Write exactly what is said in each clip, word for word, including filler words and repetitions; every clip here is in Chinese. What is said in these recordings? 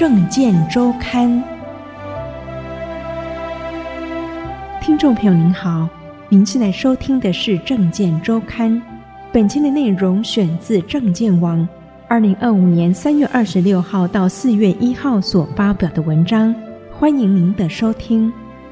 政见周刊。听众朋友您好，您现在收听的是政见周刊，本期的内容选自政见网二零二五年三月二十六号到四月一号所发表的文章，欢迎您的收听。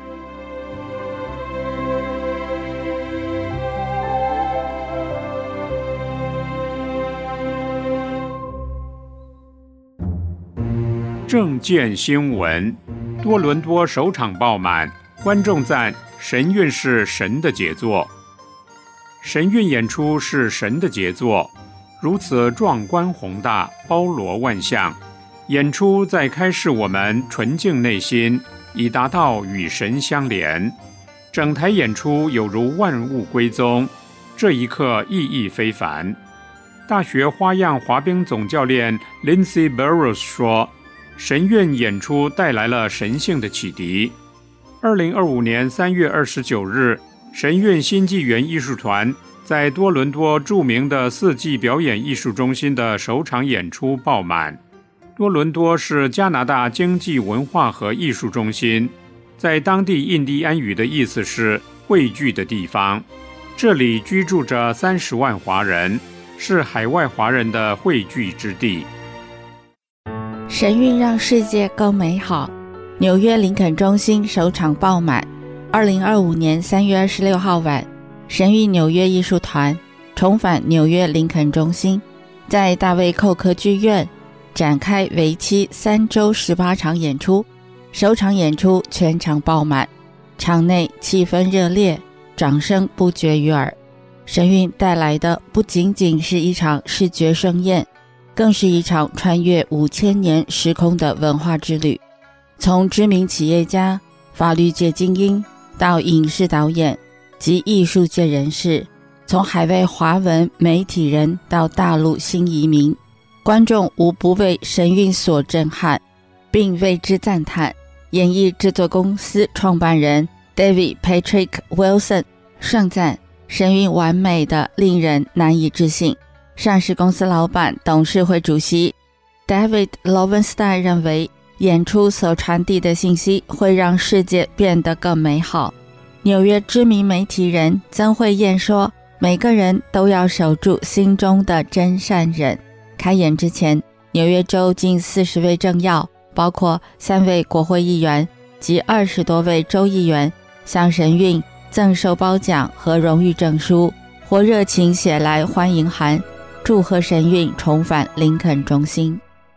政见新闻：多伦多首场爆满，观众赞神韵是神的杰作。神韵演出是神的杰作，如此壮观宏大，包罗万象。演出在开示我们纯净内心，以达到与神相连。整台演出有如万物归宗，这一刻意义非凡。大学花样滑冰总教练 Lindsay Burrows 说，神韵演出带来了神性的启迪。二零二五年三月二十九日，神韵新纪元艺术团在多伦多著名的四季表演艺术中心的首场演出爆满。多伦多是加拿大经济文化和艺术中心，在当地印第安语的意思是汇聚的地方。这里居住着三十万华人，是海外华人的汇聚之地。 神韵让世界更美好。纽约林肯中心首场爆满。二零二五年三月二十六号晚，神韵纽约艺术团重返纽约林肯中心，在大卫寇克剧院展开为期三周十八场演出。首场演出全场爆满，场内气氛热烈，掌声不绝于耳。神韵带来的不仅仅是一场视觉盛宴，更是一场穿越五千年时空的文化之旅。从知名企业家、法律界精英到影视导演及艺术界人士，从海外华文媒体人到大陆新移民，观众无不被神韵所震撼，并为之赞叹。演艺制作公司创办人 David Patrick Wilson 盛赞神韵完美的令人难以置信。上市公司老板、董事会主席 David Lowenstein 认为，演出所传递的信息会让世界变得更美好。纽约知名媒体人曾慧燕说，每个人都要守住心中的真善忍。开演之前，纽约州近四十位政要，包括三位国会议员及二十多位州议员，向神韵赠授褒奖和荣誉证书，或热情写来欢迎函，祝贺神韵重返林肯中心。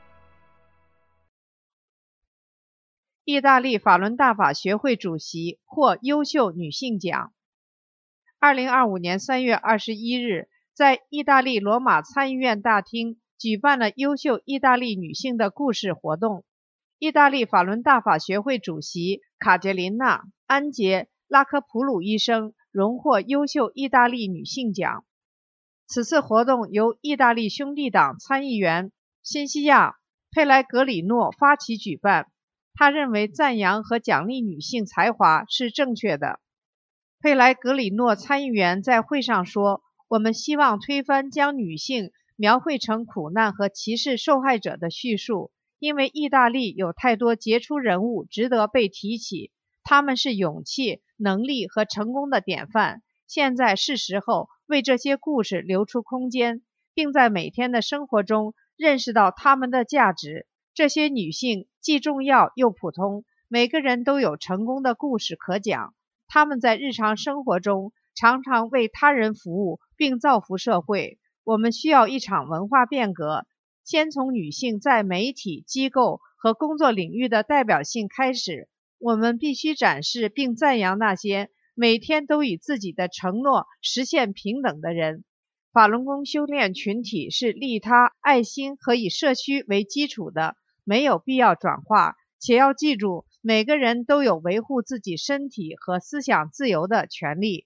意大利法伦大法学会主席获优秀女性奖。二零二五年三月二十一日，在意大利罗马参议院大厅举办了优秀意大利女性的故事活动。意大利法伦大法学会主席卡捷琳娜·安杰拉科普鲁医生荣获优秀意大利女性奖。此次活动由意大利兄弟党参议员辛西亚·佩莱格里诺发起举办。他认为赞扬和奖励女性才华是正确的。佩莱格里诺参议员在会上说，我们希望推翻将女性描绘成苦难和歧视受害者的叙述，因为意大利有太多杰出人物值得被提起，他们是勇气、能力和成功的典范。现在是时候为这些故事留出空间，并在每天的生活中认识到他们的价值。这些女性既重要又普通，每个人都有成功的故事可讲。她们在日常生活中常常为他人服务并造福社会。我们需要一场文化变革，先从女性在媒体、机构和工作领域的代表性开始。我们必须展示并赞扬那些每天都以自己的承诺实现平等的人。法轮功修炼群体是利他、爱心和以社区为基础的，没有必要转化，且要记住，每个人都有维护自己身体和思想自由的权利。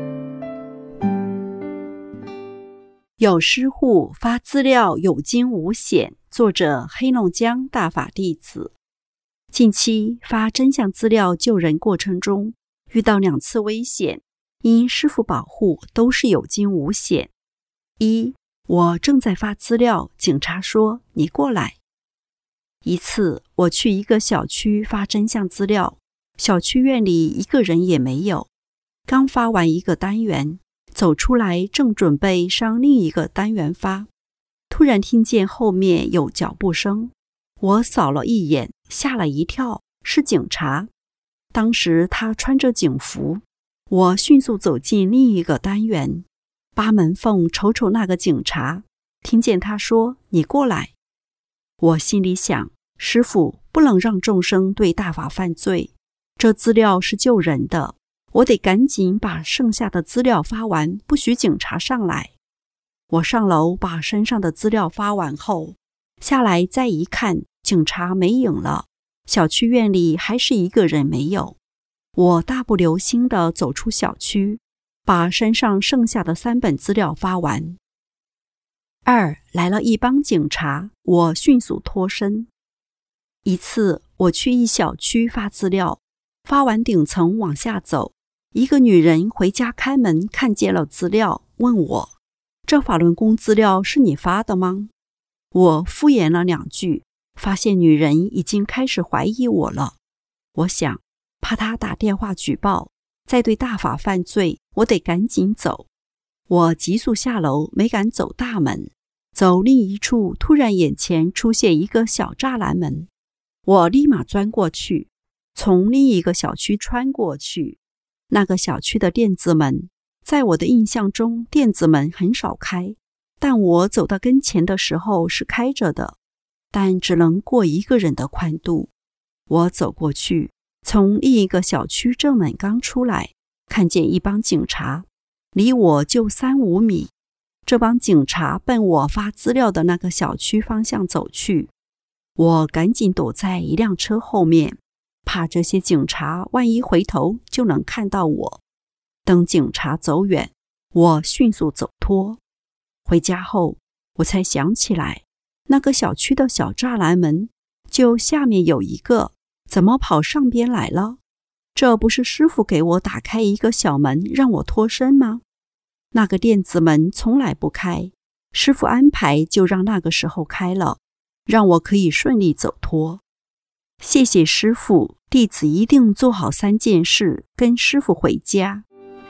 有师户发资料有惊无险， 作者黑龙江大法弟子。近期发真相资料救人过程中，遇到两次危险，因师父保护都是有惊无险。一，我正在发资料，警察说你过来。一次我去一个小区发真相资料，小区院里一个人也没有，刚发完一个单元，走出来正准备上另一个单元发，突然听见后面有脚步声，我扫了一眼，吓了一跳，是警察。当时他穿着警服，我迅速走进另一个单元，扒门缝瞅瞅那个警察，听见他说你过来。我心里想，师父不能让众生对大法犯罪，这资料是救人的，我得赶紧把剩下的资料发完，不许警察上来。我上楼把身上的资料发完后，下来再一看，警察没影了，小区院里还是一个人没有。我大步流星地走出小区，把身上剩下的三本资料发完。二，来了一帮警察，我迅速脱身。一次我去一小区发资料，发完顶层往下走，一个女人回家开门看见了资料，问我，这法轮功资料是你发的吗？我敷衍了两句，发现女人已经开始怀疑我了。我想，怕她打电话举报，再对大法犯罪，我得赶紧走。我急速下楼，没敢走大门，走另一处，突然眼前出现一个小栅栏门，我立马钻过去，从另一个小区穿过去。那个小区的电子门，在我的印象中，电子门很少开，但我走到跟前的时候是开着的，但只能过一个人的宽度。我走过去，从另一个小区正门刚出来，看见一帮警察，离我就三五米。这帮警察奔我发资料的那个小区方向走去，我赶紧躲在一辆车后面，怕这些警察万一回头就能看到我。等警察走远，我迅速走脱。回家后，我才想起来，那个小区的小栅栏门就下面有一个，怎么跑上边来了？这不是师父给我打开一个小门让我脱身吗？那个电子门从来不开，师父安排就让那个时候开了，让我可以顺利走脱。谢谢师父，弟子一定做好三件事，跟师父回家。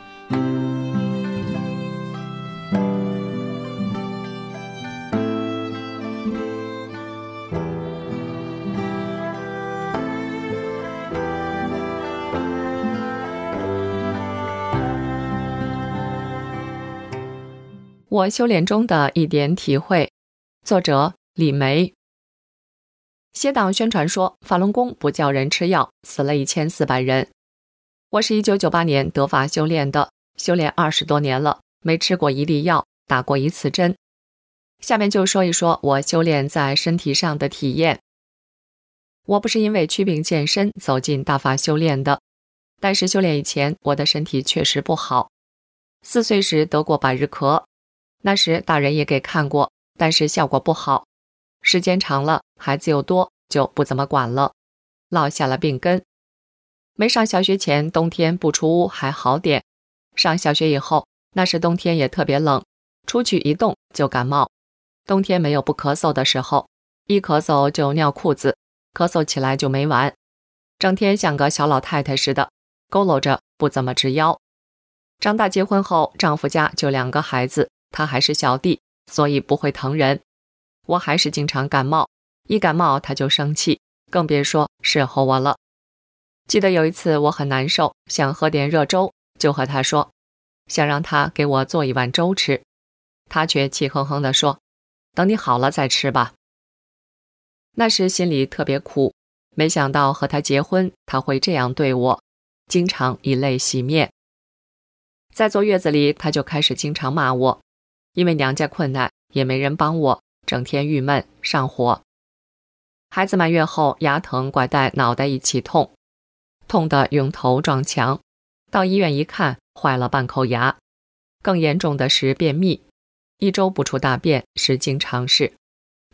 我修炼中的一点体会，作者李梅。邪党宣传说法轮功不叫人吃药，死了一千四百人。我是一九九八年得法修炼的，修炼二十多年了，没吃过一粒药，打过一次针。下面就说一说我修炼在身体上的体验。我不是因为祛病健身走进大法修炼的，但是修炼以前我的身体确实不好。四岁时得过百日咳，那时大人也给看过，但是效果不好。时间长了，孩子又多，就不怎么管了，落下了病根。没上小学前，冬天不出屋还好点，上小学以后，那时冬天也特别冷，出去一动就感冒。冬天没有不咳嗽的时候，一咳嗽就尿裤子，咳嗽起来就没完，整天像个小老太太似的，佝偻着不怎么直腰。长大结婚后，丈夫家就两个孩子，他还是小弟，所以不会疼人。我还是经常感冒，一感冒他就生气，更别说侍候我了。记得有一次我很难受，想喝点热粥，就和他说，想让他给我做一碗粥吃。他却气哼哼地说，等你好了再吃吧。那时心里特别苦，没想到和他结婚，他会这样对我，经常以泪洗面。在坐月子里，他就开始经常骂我，因为娘家困难，也没人帮我，整天郁闷上火。孩子满月后，牙疼拐带脑袋一起痛，痛得用头撞墙，到医院一看，坏了半口牙。更严重的是便秘，一周不出大便是经常事，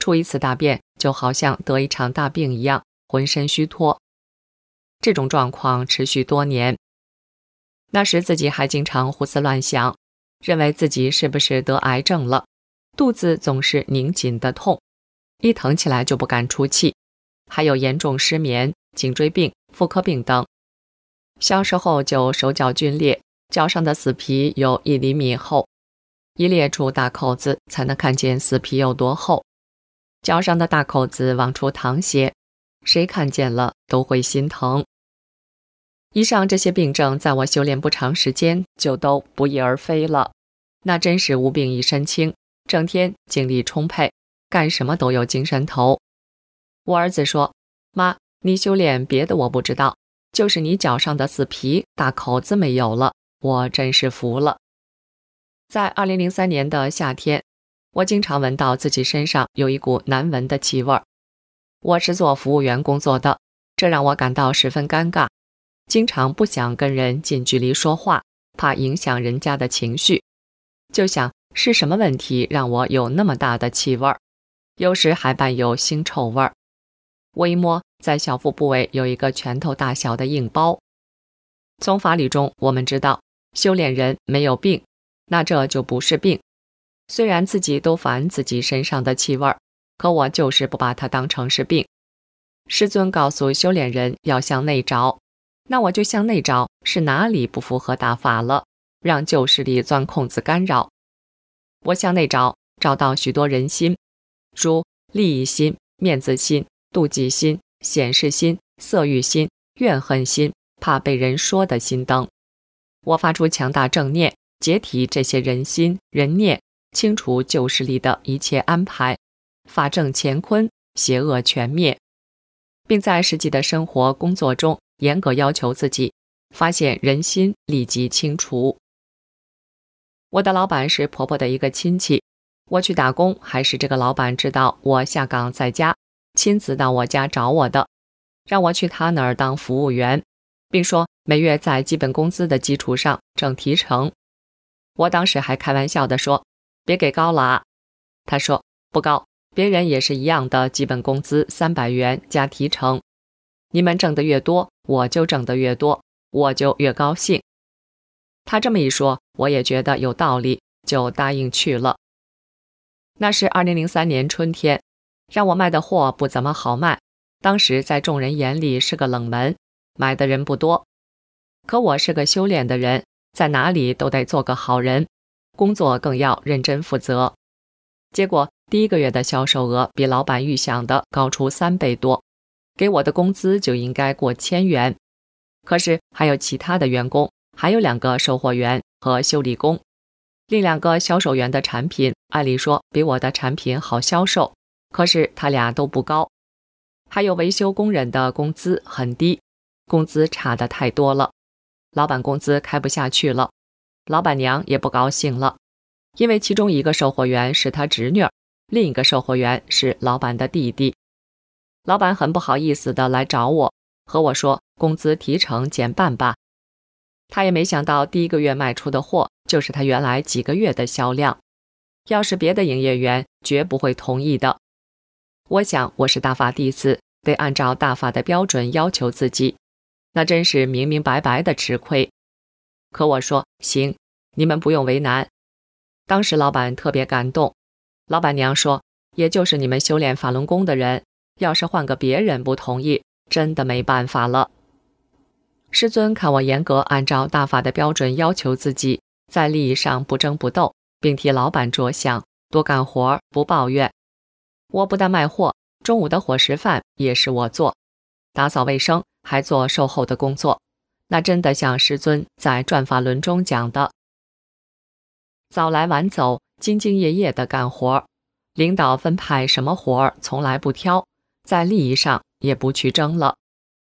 出一次大便就好像得一场大病一样，浑身虚脱。这种状况持续多年。那时自己还经常胡思乱想，认为自己是不是得癌症了，肚子总是拧紧的痛，一疼起来就不敢出气，还有严重失眠、颈椎病、妇科病等。小时候就手脚皲裂，脚上的死皮有一厘米厚，一裂出大口子才能看见死皮有多厚。脚上的大口子往出淌血，谁看见了都会心疼。以上这些病症在我修炼不长时间就都不翼而飞了，那真是无病一身轻，整天精力充沛，干什么都有精神头。我儿子说，妈，你修炼别的我不知道，就是你脚上的死皮大口子没有了，我真是服了。在二零零三年的夏天，我经常闻到自己身上有一股难闻的气味。我是做服务员工作的，这让我感到十分尴尬，经常不想跟人近距离说话，怕影响人家的情绪。就想是什么问题让我有那么大的气味，有时还伴有腥臭味。我一摸，在小腹部位有一个拳头大小的硬包。从法理中我们知道，修炼人没有病，那这就不是病。虽然自己都烦自己身上的气味，可我就是不把它当成是病。师尊告诉修炼人要向内找，那我就向内找是哪里不符合大法了，让旧势力钻空子干扰。我向内找，找到许多人心，如利益心、面子心、妒忌心、显示心、色欲心、怨恨心、怕被人说的心等。我发出强大正念，解体这些人心人念，清除旧势力的一切安排，法正乾坤，邪恶全灭，并在实际的生活工作中严格要求自己，发现人心立即清除。我的老板是婆婆的一个亲戚，我去打工还是这个老板知道我下岗在家，亲自到我家找我的，让我去他那儿当服务员，并说每月在基本工资的基础上挣提成。我当时还开玩笑地说，别给高了啊。他说，不高，别人也是一样的基本工资三百元加提成，你们挣得越多，我就挣得越多，我就越高兴。他这么一说，我也觉得有道理，就答应去了。那是二零零三年春天，让我卖的货不怎么好卖，当时在众人眼里是个冷门，买的人不多。可我是个修炼的人，在哪里都得做个好人，工作更要认真负责。结果第一个月的销售额比老板预想的高出三倍多，给我的工资就应该过千元。可是还有其他的员工，还有两个售货员和修理工，另两个销售员的产品按理说比我的产品好销售，可是他俩都不高。还有维修工人的工资很低，工资差得太多了，老板工资开不下去了，老板娘也不高兴了，因为其中一个售货员是他侄女，另一个售货员是老板的弟弟。老板很不好意思的来找我，和我说工资提成减半吧。他也没想到第一个月卖出的货就是他原来几个月的销量，要是别的营业员绝不会同意的。我想我是大法弟子，得按照大法的标准要求自己，那真是明明白白的吃亏。可我说行，你们不用为难。当时老板特别感动，老板娘说，也就是你们修炼法轮功的人，要是换个别人不同意，真的没办法了。师尊看我严格按照大法的标准要求自己，在利益上不争不斗，并替老板着想，多干活不抱怨。我不但卖货，中午的伙食饭也是我做，打扫卫生还做售后的工作，那真的像师尊在转法轮中讲的，早来晚走，兢兢业业的干活，领导分派什么活从来不挑，在利益上也不去争了。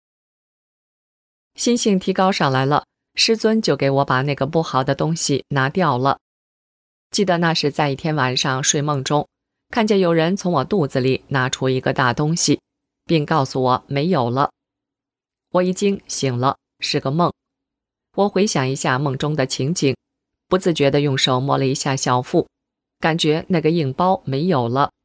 心性提高上来了，师尊就给我把那个不好的东西拿掉了。记得那是在一天晚上睡梦中，看见有人从我肚子里拿出一个大东西，并告诉我没有了。我一惊醒了，是个梦。我回想一下梦中的情景，不自觉地用手摸了一下小腹，感觉那个硬包没有了。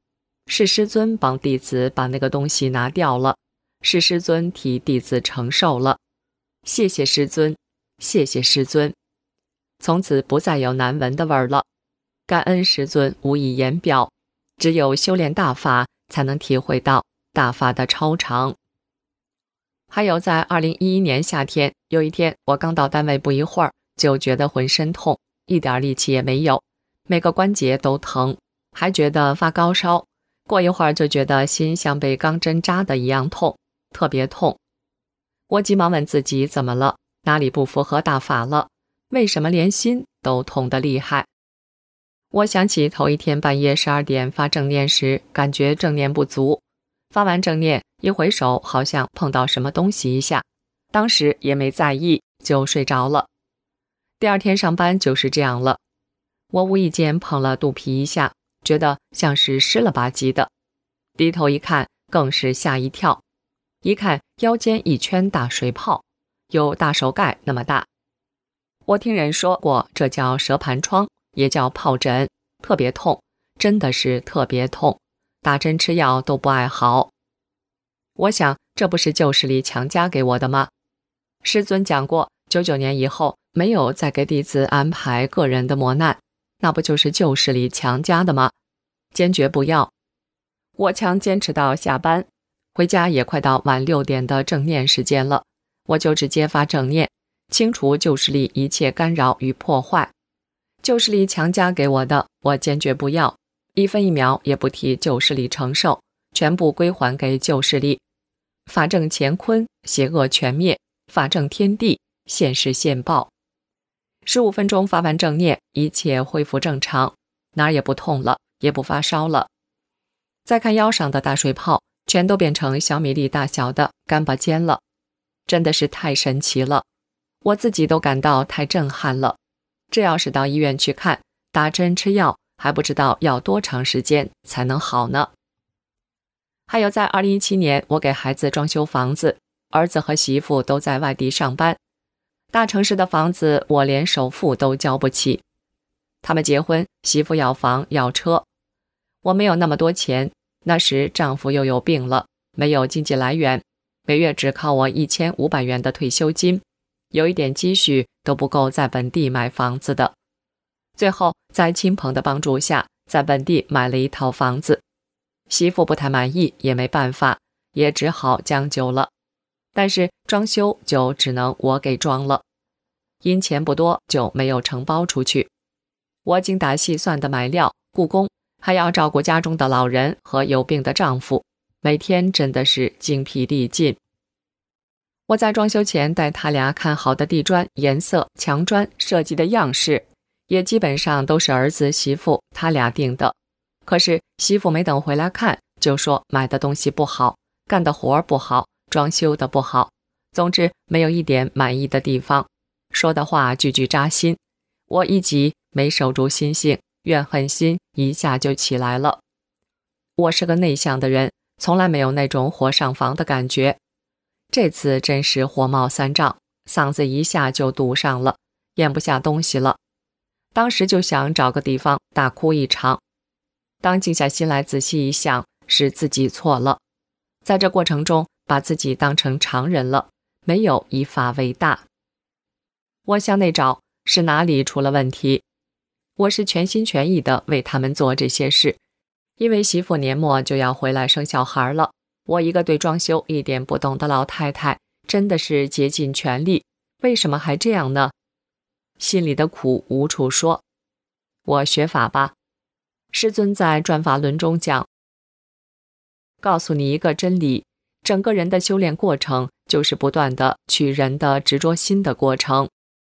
是师尊帮弟子把那个东西拿掉了，是师尊替弟子承受了。谢谢师尊，谢谢师尊。从此不再有难闻的味儿了。感恩师尊无以言表，只有修炼大法才能体会到大法的超常。还有在二零一一年夏天，有一天我刚到单位不一会儿，就觉得浑身痛，一点力气也没有，每个关节都疼，还觉得发高烧。过一会儿就觉得心像被钢针扎的一样痛，特别痛。我急忙问自己怎么了，哪里不符合大法了？为什么连心都痛得厉害？我想起头一天半夜十二点发正念时，感觉正念不足，发完正念一回手好像碰到什么东西一下，当时也没在意，就睡着了。第二天上班就是这样了，我无意间碰了肚皮一下，觉得像是湿了吧唧的，低头一看更是吓一跳，一看腰间一圈大水泡，有大手盖那么大。我听人说过，这叫蛇盘疮，也叫疱疹，特别痛，真的是特别痛，打针吃药都不爱好。我想这不是旧势力强加给我的吗？师尊讲过，九九年以后没有再给弟子安排个人的磨难，那不就是旧势力强加的吗？坚决不要。我强坚持到下班，回家也快到晚六点的正念时间了，我就直接发正念，清除旧势力一切干扰与破坏。旧势力强加给我的，我坚决不要，一分一秒也不替旧势力承受，全部归还给旧势力。法正乾坤，邪恶全灭；法正天地，现世现报。十五分钟发完正念，一切恢复正常，哪儿也不痛了，也不发烧了。再看腰上的大水泡，全都变成小米粒大小的干巴尖了，真的是太神奇了，我自己都感到太震撼了。这要是到医院去看，打针吃药，还不知道要多长时间才能好呢。还有在二零一七年，我给孩子装修房子，儿子和媳妇都在外地上班，大城市的房子我连首付都交不起。他们结婚，媳妇要房要车，我没有那么多钱，那时丈夫又有病了，没有经济来源，每月只靠我一千五百元的退休金，有一点积蓄都不够在本地买房子的。最后在亲朋的帮助下，在本地买了一套房子。媳妇不太满意，也没办法，也只好将就了。但是装修就只能我给装了，因钱不多就没有承包出去。我精打细算的买料、雇工，还要照顾家中的老人和有病的丈夫，每天真的是精疲力尽。我在装修前带他俩看好的地砖、颜色、墙砖、设计的样式，也基本上都是儿子媳妇他俩定的。可是媳妇没等回来看，就说买的东西不好，干的活不好，装修的不好，总之没有一点满意的地方，说的话句句扎心。我一急没守住心性，怨恨心一下就起来了。我是个内向的人，从来没有那种火上房的感觉，这次真是火冒三丈，嗓子一下就堵上了，咽不下东西了。当时就想找个地方大哭一场。当静下心来仔细一想，是自己错了，在这过程中把自己当成常人了，没有以法为大。我向内找，是哪里出了问题？我是全心全意的为他们做这些事，因为媳妇年末就要回来生小孩了，我一个对装修一点不懂的老太太，真的是竭尽全力，为什么还这样呢？心里的苦无处说。我学法吧。师尊在转法轮中讲，告诉你一个真理，整个人的修炼过程就是不断的取人的执着心的过程。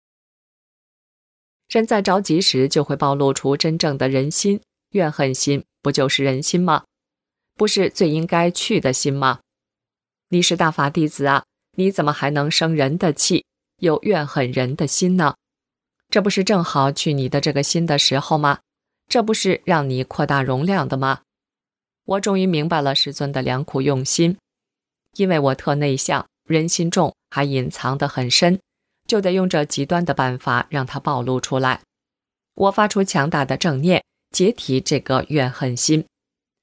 人在着急时就会暴露出真正的人心，怨恨心不就是人心吗？不是最应该去的心吗？你是大法弟子啊，你怎么还能生人的气，有怨恨人的心呢？这不是正好去你的这个心的时候吗？这不是让你扩大容量的吗？我终于明白了师尊的良苦用心，因为我特内向，人心重，还隐藏得很深，就得用这极端的办法让它暴露出来。我发出强大的正念，解体这个怨恨心。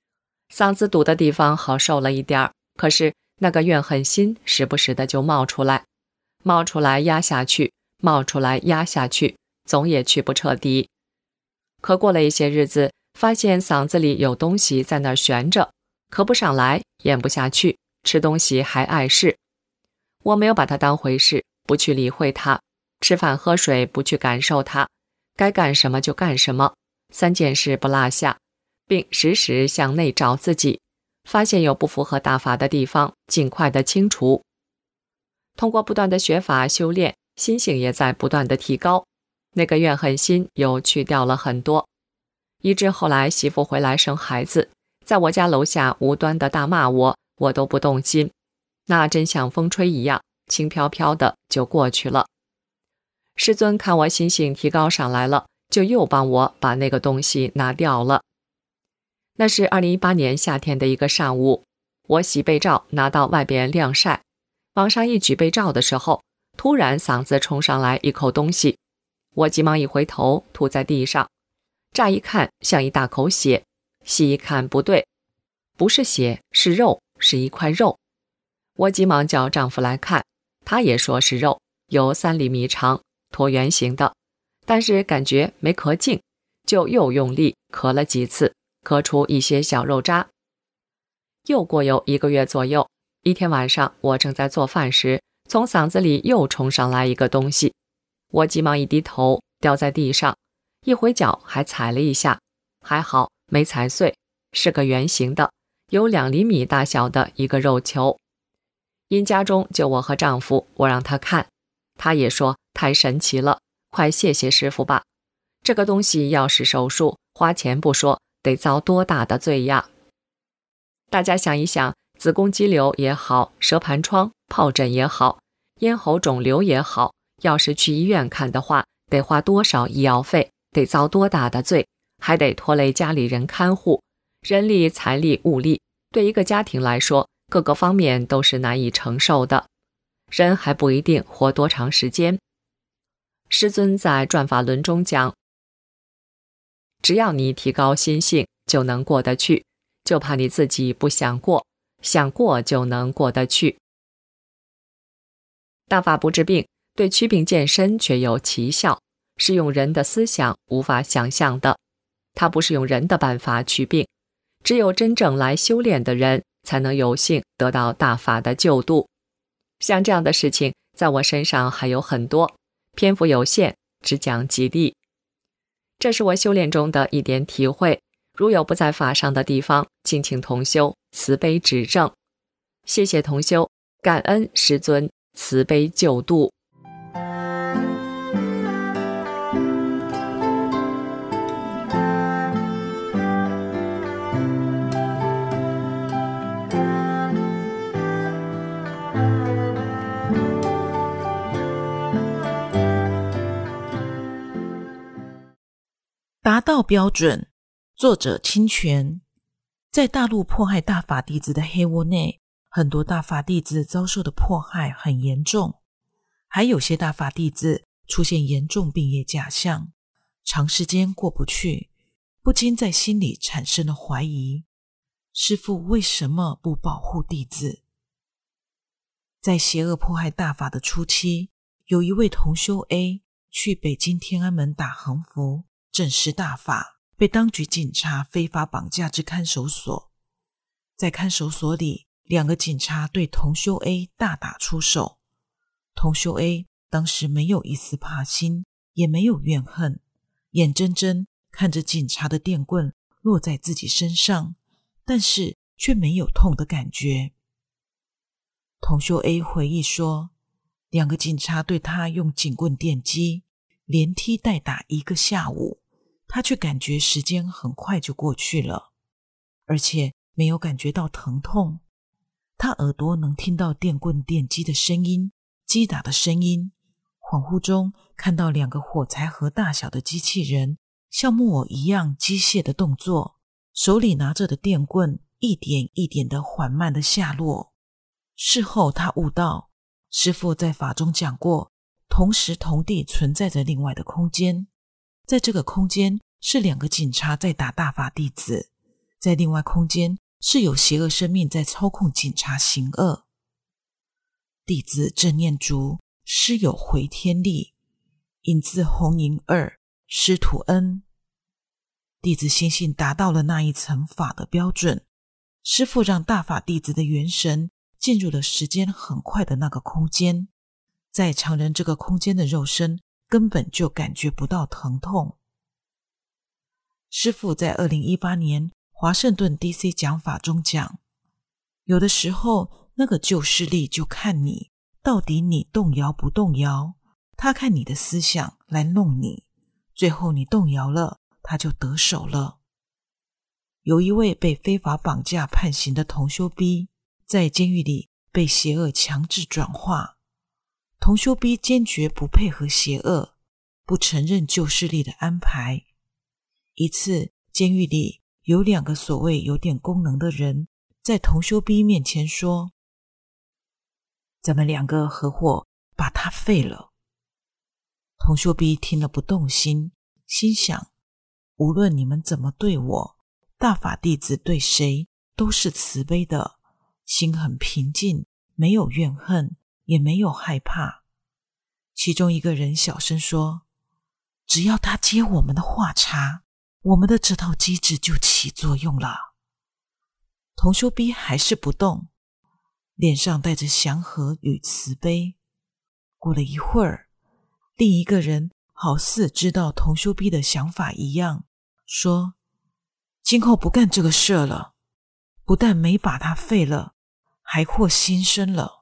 嗓子堵的地方好受了一点儿，可是那个怨恨心时不时的就冒出来，冒出来压下去，冒出来压下去，总也去不彻底。可过了一些日子，发现嗓子里有东西在那儿悬着，咳不上来，咽不下去，吃东西还碍事。我没有把它当回事，不去理会它，吃饭喝水不去感受它，该干什么就干什么，三件事不落下，并时时向内找自己，发现有不符合大法的地方，尽快的清除。通过不断的学法修炼，心性也在不断的提高，那个怨恨心又去掉了很多，以致后来媳妇回来生孩子，在我家楼下无端的大骂我，我都不动心，那真像风吹一样，轻飘飘的就过去了。师尊看我心性提高上来了，就又帮我把那个东西拿掉了。那是二零一八年夏天的一个上午，我洗被罩拿到外边晾晒，往上一举被罩的时候，突然嗓子冲上来一口东西，我急忙一回头，吐在地上，乍一看像一大口血，细一看不对，不是血，是肉，是一块肉。我急忙叫丈夫来看，他也说是肉，有三厘米长，椭圆形的，但是感觉没咳净，就又用力咳了几次，咳出一些小肉渣。又过有一个月左右，一天晚上我正在做饭时，从嗓子里又冲上来一个东西，我急忙一低头，掉在地上，一回脚还踩了一下，还好没踩碎，是个圆形的，有两厘米大小的一个肉球。因家中就我和丈夫，我让他看，他也说太神奇了，快谢谢师傅吧，这个东西要是手术，花钱不说，得遭多大的罪呀。大家想一想，子宫肌瘤也好，舌盘疮、疱疹也好，咽喉肿瘤也好，要是去医院看的话，得花多少医药费，得遭多大的罪，还得拖累家里人看护，人力、财力、物力，对一个家庭来说，各个方面都是难以承受的，人还不一定活多长时间。师尊在转法轮中讲，只要你提高心性，就能过得去，就怕你自己不想过，想过就能过得去。大法不治病，对祛病健身却有奇效，是用人的思想无法想象的。它不是用人的办法祛病，只有真正来修炼的人，才能有幸得到大法的救度。像这样的事情，在我身上还有很多，篇幅有限，只讲几例。这是我修炼中的一点体会，如有不在法上的地方，敬请同修慈悲指正。谢谢同修，感恩师尊慈悲救度。 达到标准，作者清泉。在大陆迫害大法弟子的黑窝内，很多大法弟子遭受的迫害很严重，还有些大法弟子出现严重病业假象，长时间过不去，不禁在心里产生了怀疑，师父为什么不保护弟子？在邪恶迫害大法的初期，有一位同修 A 去北京天安门打横幅证实大法，被当局警察非法绑架至看守所。在看守所里，两个警察对同修 A 大打出手。同修 A 当时没有一丝怕心，也没有怨恨，眼睁睁看着警察的电棍落在自己身上，但是却没有痛的感觉。同修 A 回忆说，两个警察对他用警棍电击，连踢带打一个下午，他却感觉时间很快就过去了，而且没有感觉到疼痛。他耳朵能听到电棍电击的声音，击打的声音，恍惚中看到两个火柴盒大小的机器人像木偶一样机械的动作，手里拿着的电棍一点一点的缓慢的下落。事后他悟到，师父在法中讲过，同时同地存在着另外的空间，在这个空间是两个警察在打大法弟子，在另外空间是有邪恶生命在操控警察行恶。弟子正念足，师有回天力，引自红银二，师徒恩。弟子心性达到了那一层法的标准，师父让大法弟子的元神进入了时间很快的那个空间，在常人这个空间的肉身根本就感觉不到疼痛。师父在二零一八年华盛顿 D C 讲法中讲，有的时候那个旧势力就看你到底你动摇不动摇，他看你的思想来弄你，最后你动摇了，他就得手了。有一位被非法绑架判刑的同修 B 在监狱里被邪恶强制转化，同修 B 坚决不配合邪恶，不承认旧势力的安排。一次监狱里有两个所谓有点功能的人在同修 B 面前说，咱们两个合伙把他废了。同修 B 听了不动心，心想，无论你们怎么对我，大法弟子对谁都是慈悲的，心很平静，没有怨恨，也没有害怕。其中一个人小声说，只要他接我们的话茬，我们的这套机制就起作用了。同修 B 还是不动，脸上带着祥和与慈悲。过了一会儿，另一个人好似知道同修 B 的想法一样，说，今后不干这个事了，不但没把他废了，还获新生了。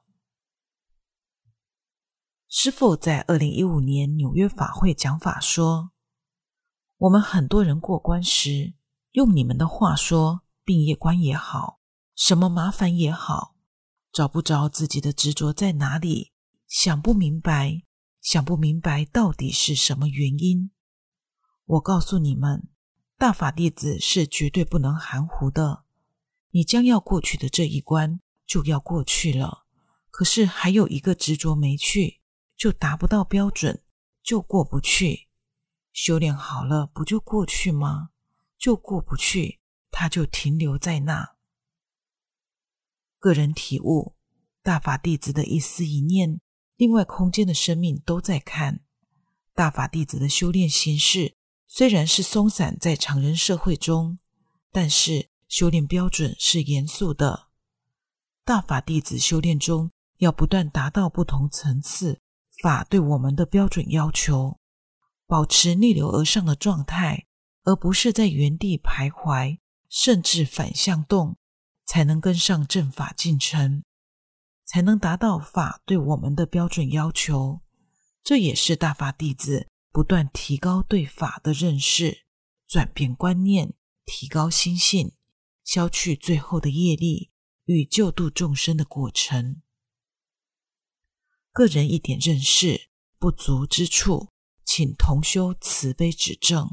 师父在二零一五年纽约法会讲法说，我们很多人过关时，用你们的话说，病业关也好，什么麻烦也好，找不着自己的执着在哪里，想不明白，想不明白到底是什么原因。我告诉你们，大法弟子是绝对不能含糊的，你将要过去的这一关就要过去了，可是还有一个执着没去，就达不到标准，就过不去。修炼好了不就过去吗？就过不去，它就停留在那。个人体悟，大法弟子的一思一念，另外空间的生命都在看。大法弟子的修炼形式虽然是松散在常人社会中，但是修炼标准是严肃的。大法弟子修炼中要不断达到不同层次法对我们的标准要求，保持逆流而上的状态，而不是在原地徘徊，甚至反向动，才能跟上正法进程，才能达到法对我们的标准要求。这也是大法弟子不断提高对法的认识，转变观念，提高心性，消去最后的业力与救度众生的过程。个人一点认识不足之处，请同修慈悲指正。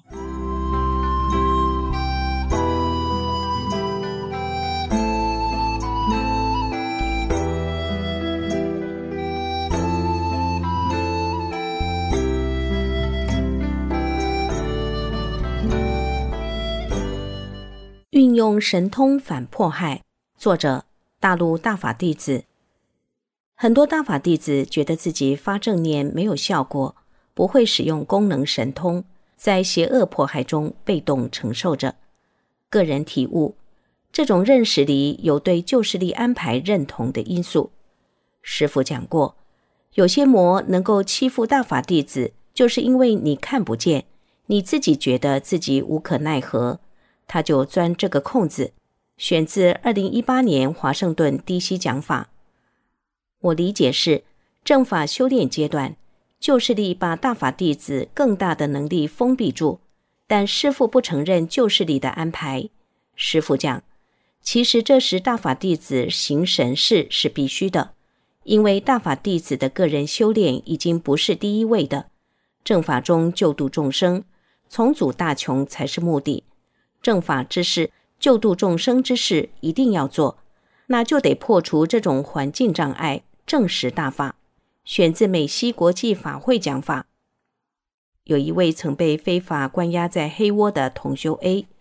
运用神通反迫害，作者大陆大法弟子。很多大法弟子觉得自己发正念没有效果，不会使用功能神通，在邪恶迫害中被动承受着。个人体悟，这种认识里有对旧势力安排认同的因素。师父讲过，有些魔能够欺负大法弟子，就是因为你看不见，你自己觉得自己无可奈何，他就钻这个空子。选自二零一八年华盛顿 D C 讲法。我理解是，正法修炼阶段，旧势力把大法弟子更大的能力封闭住，但师父不承认旧势力的安排。师父讲，其实这时大法弟子行神事是必须的，因为大法弟子的个人修炼已经不是第一位的，正法中救度众生，重组大穷才是目的。正法之事，救度众生之事一定要做，那就得破除这种环境障碍，证实大法。选自美西国际法会讲法。有一位曾被非法关押在黑窝的同修 A，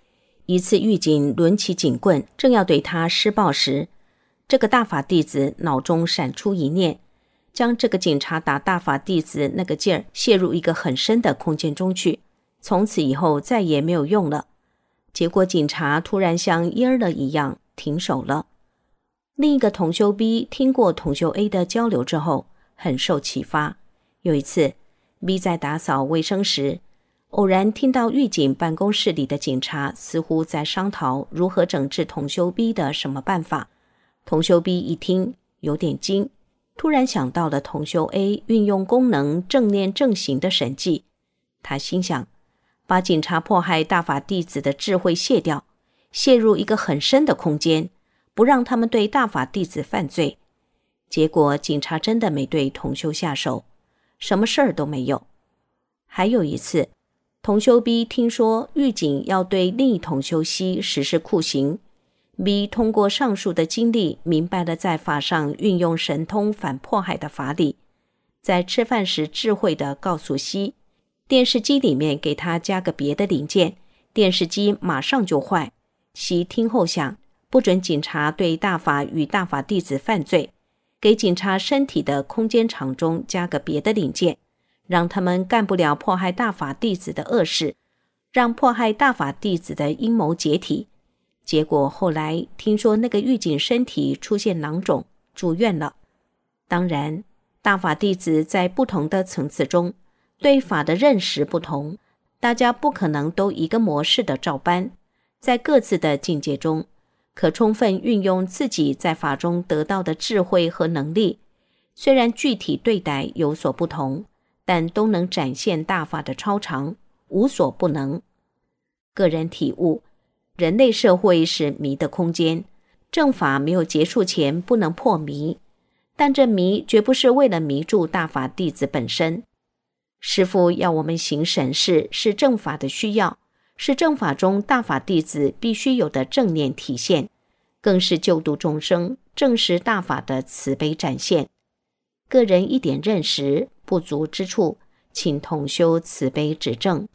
一次狱警抡起警棍，正要对他施暴时，这个大法弟子脑中闪出一念，将这个警察打大法弟子那个劲儿泄入一个很深的空间中去，从此以后再也没有用了。结果警察突然像蔫儿了一样停手了。另一个同修 B 听过同修 A 的交流之后，很受启发。有一次 B 在打扫卫生时，偶然听到狱警办公室里的警察似乎在商讨如何整治同修 B 的什么办法。同修 B 一听有点惊，突然想到了同修 A 运用功能正念正行的神迹。他心想，把警察迫害大法弟子的智慧卸掉，陷入一个很深的空间，不让他们对大法弟子犯罪。结果警察真的没对同修下手，什么事儿都没有。还有一次，同修 B 听说狱警要对另一同修 C 实施酷刑， B 通过上述的经历明白了在法上运用神通反迫害的法理，在吃饭时智慧地告诉 C， 电视机里面给他加个别的零件，电视机马上就坏。 C 听后想，不准警察对大法与大法弟子犯罪，给警察身体的空间场中加个别的零件，让他们干不了迫害大法弟子的恶事，让迫害大法弟子的阴谋解体。结果后来听说那个狱警身体出现囊肿，住院了。当然，大法弟子在不同的层次中，对法的认识不同，大家不可能都一个模式的照搬，在各自的境界中，可充分运用自己在法中得到的智慧和能力，虽然具体对待有所不同，但都能展现大法的超常，无所不能。个人体悟，人类社会是迷的空间，正法没有结束前不能破迷，但这迷绝不是为了迷住大法弟子本身。师父要我们行神事，是正法的需要，是正法中大法弟子必须有的正念体现，更是救度众生、证实大法的慈悲展现。个人一点认识不足之处，请同修慈悲指正。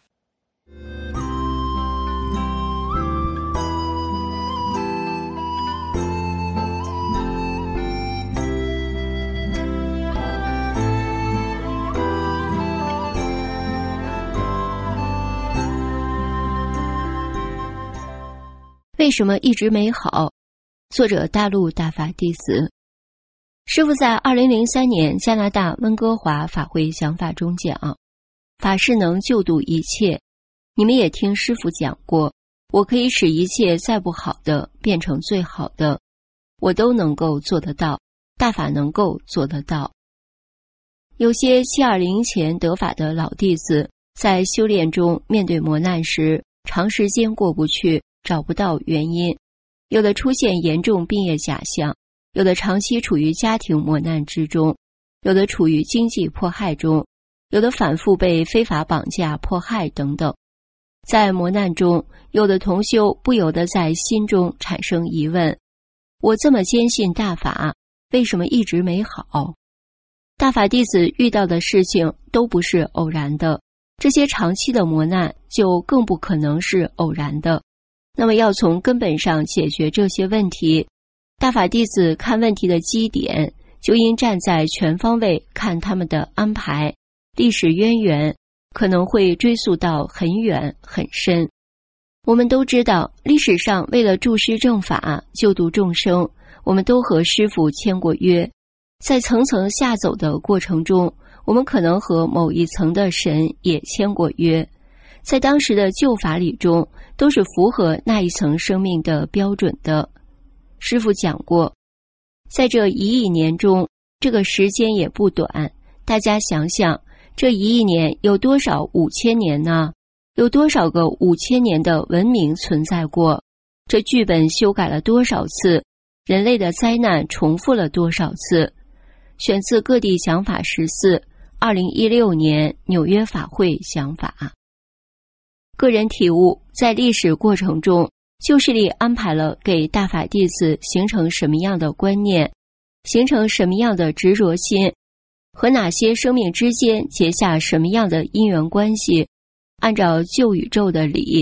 为什么一直没好？作者大陆大法弟子。师父在二零零三年加拿大温哥华法会讲法中讲，法是能救度一切。你们也听师父讲过，我可以使一切再不好的变成最好的，我都能够做得到，大法能够做得到。有些七二零前得法的老弟子，在修炼中面对磨难时，长时间过不去，找不到原因，有的出现严重病业假象，有的长期处于家庭磨难之中，有的处于经济迫害中，有的反复被非法绑架迫害等等。在磨难中，有的同修不由得在心中产生疑问，我这么坚信大法，为什么一直没好？大法弟子遇到的事情都不是偶然的，这些长期的磨难就更不可能是偶然的。那么要从根本上解决这些问题，大法弟子看问题的基点，就应站在全方位看他们的安排，历史渊源可能会追溯到很远很深。我们都知道，历史上为了助施正法、救度众生，我们都和师父签过约。在层层下走的过程中，我们可能和某一层的神也签过约，在当时的救法理中，都是符合那一层生命的标准的。师父讲过，在这一亿年中，这个时间也不短，大家想想，这一亿年有多少五千年呢？有多少个五千年的文明存在过？这剧本修改了多少次？人类的灾难重复了多少次？选自各地讲法十四，二零一六年纽约法会讲法。个人体悟，在历史过程中，救世力安排了给大法弟子形成什么样的观念，形成什么样的执着心，和哪些生命之间结下什么样的因缘关系，按照旧宇宙的理，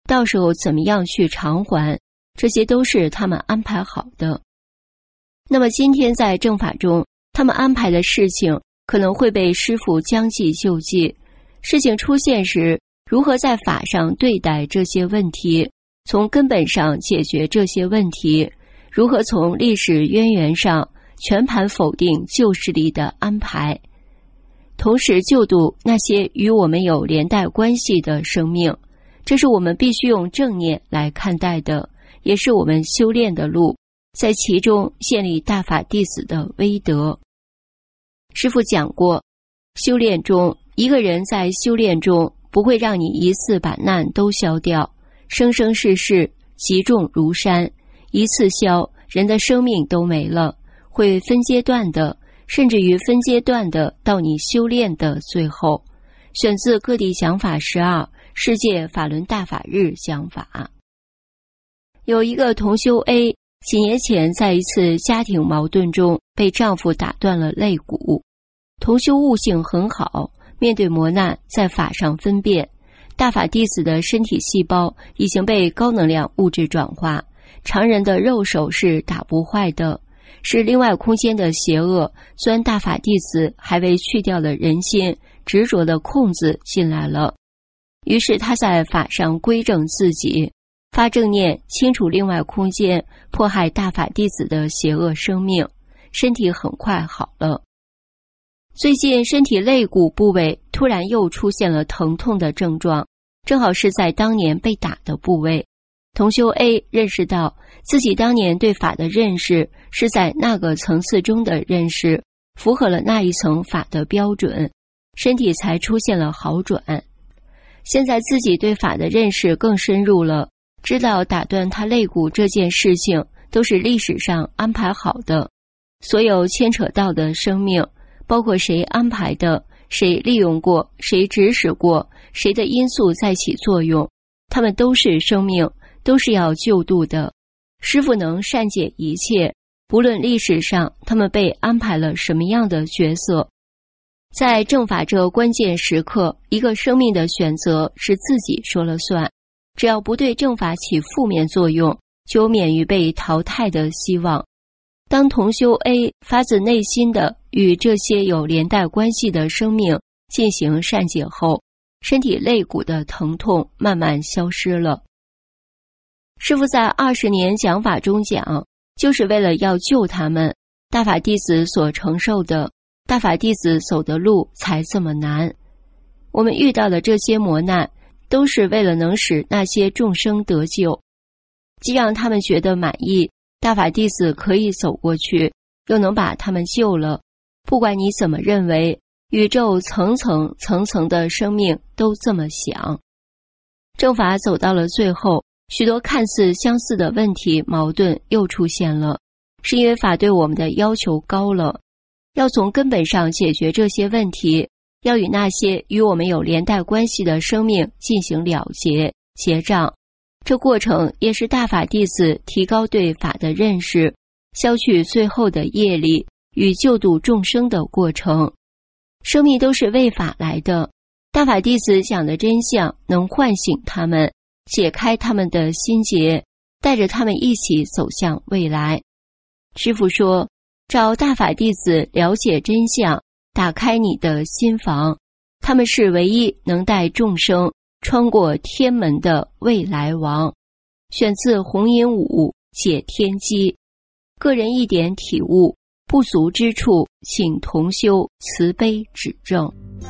到时候怎么样去偿还，这些都是他们安排好的。那么今天在正法中，他们安排的事情可能会被师父将计就计，事情出现时，如何在法上对待这些问题，从根本上解决这些问题，如何从历史渊源上全盘否定旧势力的安排，同时救度那些与我们有连带关系的生命，这是我们必须用正念来看待的，也是我们修炼的路，在其中建立大法弟子的威德。师父讲过，修炼中，一个人在修炼中不会让你一次把难都消掉，生生世世积重如山，一次消，人的生命都没了，会分阶段的，甚至于分阶段的到你修炼的最后。选自各地讲法十二世界法轮大法日讲法。有一个同修 A， 几年前在一次家庭矛盾中被丈夫打断了肋骨。同修悟性很好，面对磨难在法上分辨，大法弟子的身体细胞已经被高能量物质转化，常人的肉手是打不坏的，是另外空间的邪恶钻大法弟子还未去掉的人心执着的空子进来了。于是他在法上归正自己，发正念清除另外空间迫害大法弟子的邪恶生命，身体很快好了。最近身体肋骨部位突然又出现了疼痛的症状，正好是在当年被打的部位。同修 A 认识到自己当年对法的认识是在那个层次中的认识，符合了那一层法的标准，身体才出现了好转。现在自己对法的认识更深入了，知道打断他肋骨这件事情都是历史上安排好的，所有牵扯到的生命，包括谁安排的，谁利用过，谁指使过，谁的因素在起作用，他们都是生命，都是要救度的。师父能善解一切，不论历史上他们被安排了什么样的角色。在正法这关键时刻，一个生命的选择是自己说了算，只要不对正法起负面作用，就免于被淘汰的希望。当同修 A 发自内心的与这些有连带关系的生命进行善解后，身体肋骨的疼痛慢慢消失了。师父在二十年讲法中讲，就是为了要救他们，大法弟子所承受的，大法弟子走的路才这么难。我们遇到的这些磨难，都是为了能使那些众生得救，既让他们觉得满意，大法弟子可以走过去，又能把他们救了。不管你怎么认为，宇宙层层层层的生命都这么想。正法走到了最后，许多看似相似的问题矛盾又出现了，是因为法对我们的要求高了，要从根本上解决这些问题，要与那些与我们有连带关系的生命进行了结结账。这过程也是大法弟子提高对法的认识，消去最后的业力与救度众生的过程。生命都是为法来的，大法弟子讲的真相能唤醒他们，解开他们的心结，带着他们一起走向未来。师父说，找大法弟子了解真相，打开你的心房，他们是唯一能带众生穿过天门的未来王。选自弘音五解天机。个人一点体悟，不足之处，请同修慈悲指正。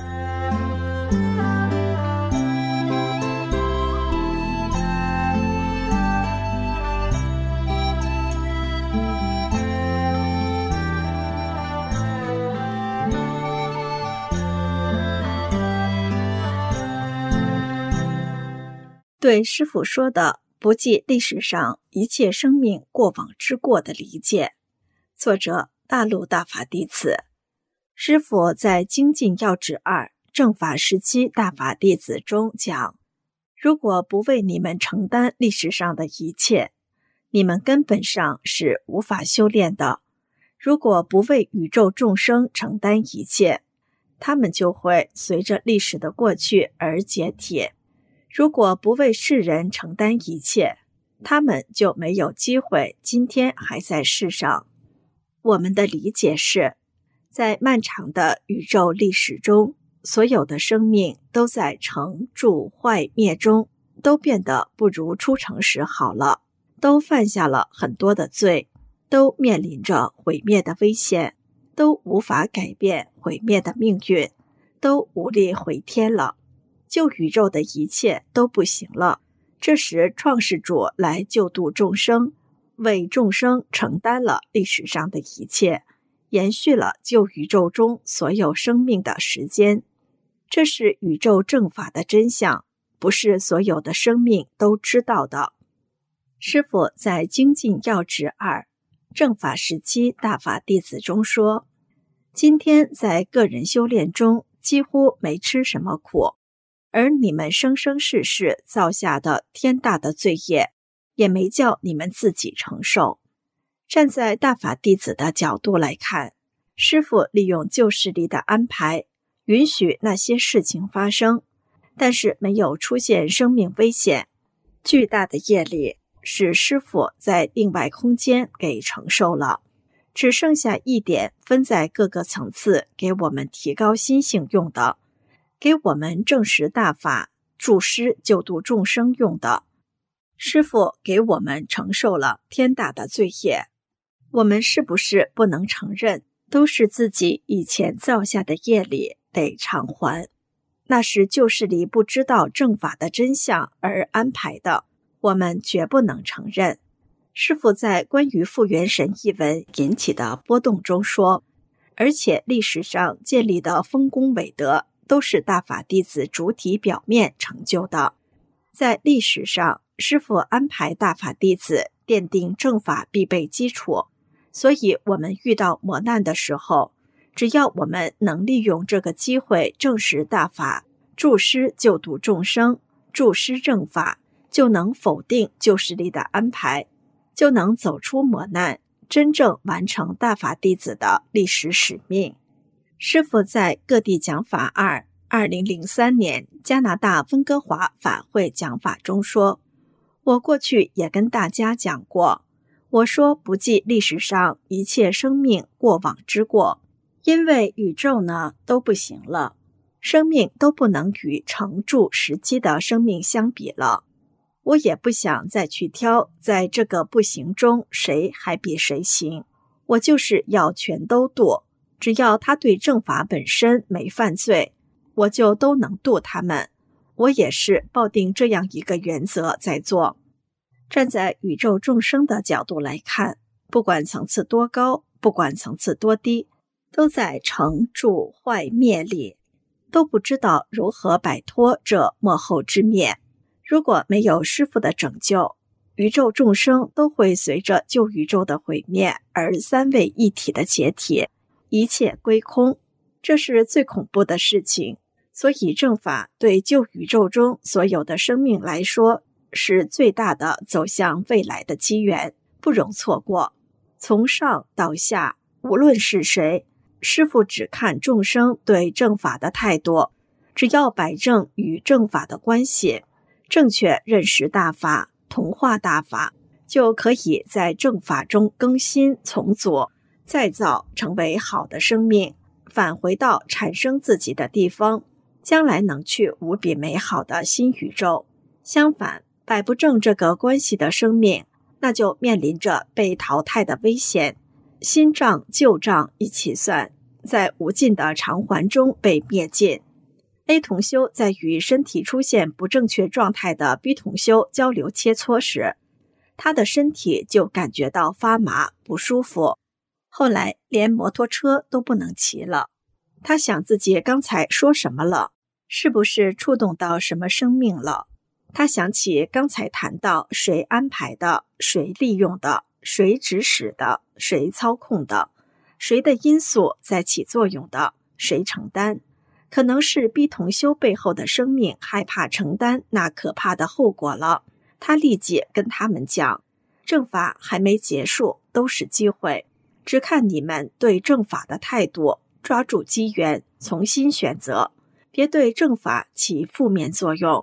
对师父说的不计历史上一切生命过往之过的理解。作者大陆大法弟子。师父在精进要旨二正法时期大法弟子中讲，如果不为你们承担历史上的一切，你们根本上是无法修炼的。如果不为宇宙众生承担一切，他们就会随着历史的过去而解体。 如果不为世人承担一切，他们就没有机会今天还在世上。我们的理解是，在漫长的宇宙历史中，所有的生命都在成住坏灭中，都变得不如初成时好了，都犯下了很多的罪，都面临着毁灭的危险，都无法改变毁灭的命运，都无力回天了，救宇宙的一切都不行了。这时创世主来救度众生，为众生承担了历史上的一切，延续了救宇宙中所有生命的时间。这是宇宙正法的真相，不是所有的生命都知道的。师父在精进要旨二正法时期大法弟子中说，今天在个人修炼中几乎没吃什么苦，而你们生生世世造下的天大的罪业，也没叫你们自己承受。站在大法弟子的角度来看，师父利用旧势力的安排，允许那些事情发生，但是没有出现生命危险。巨大的业力使师父在另外空间给承受了，只剩下一点分在各个层次给我们提高心性用的，给我们证实大法、助师救度众生用的。师父给我们承受了天大的罪业，我们是不是不能承认，都是自己以前造下的业力得偿还？那是旧势力不知道正法的真相而安排的，我们绝不能承认。师父在关于复元神一文引起的波动中说，而且历史上建立的丰功伟德都是大法弟子主体表面成就的。在历史上，师父安排大法弟子奠定正法必备基础，所以我们遇到磨难的时候，只要我们能利用这个机会证实大法，助师救度众生，助师正法，就能否定旧势力的安排，就能走出磨难，真正完成大法弟子的历史使命。师父在各地讲法二二零零三年加拿大温哥华法会讲法中说，我过去也跟大家讲过，我说不计历史上一切生命过往之过，因为宇宙呢都不行了，生命都不能与成住时期的生命相比了。我也不想再去挑在这个不行中谁还比谁行，我就是要全都度，只要他对正法本身没犯罪，我就都能度他们。我也是抱定这样一个原则在做。站在宇宙众生的角度来看，不管层次多高，不管层次多低，都在成住坏灭里，都不知道如何摆脱这末后之灭。如果没有师父的拯救，宇宙众生都会随着旧宇宙的毁灭而三位一体的解体，一切归空，这是最恐怖的事情。所以正法对旧宇宙中所有的生命来说，是最大的走向未来的机缘，不容错过。从上到下，无论是谁，师父只看众生对正法的态度，只要摆正与正法的关系，正确认识大法，同化大法，就可以在正法中更新重组，再造成为好的生命，返回到产生自己的地方，将来能去无比美好的新宇宙。相反，摆不正这个关系的生命，那就面临着被淘汰的危险，新账旧账一起算，在无尽的偿还中被灭尽。A 同修在与身体出现不正确状态的 B 同修交流切磋时，他的身体就感觉到发麻不舒服，后来连摩托车都不能骑了。他想自己刚才说什么了，是不是触动到什么生命了？他想起刚才谈到谁安排的，谁利用的，谁指使的，谁操控的，谁的因素在起作用的，谁承担。可能是 B 同修背后的生命害怕承担那可怕的后果了。他立即跟他们讲，正法还没结束，都是机会，只看你们对正法的态度，抓住机缘，重新选择，别对正法起负面作用。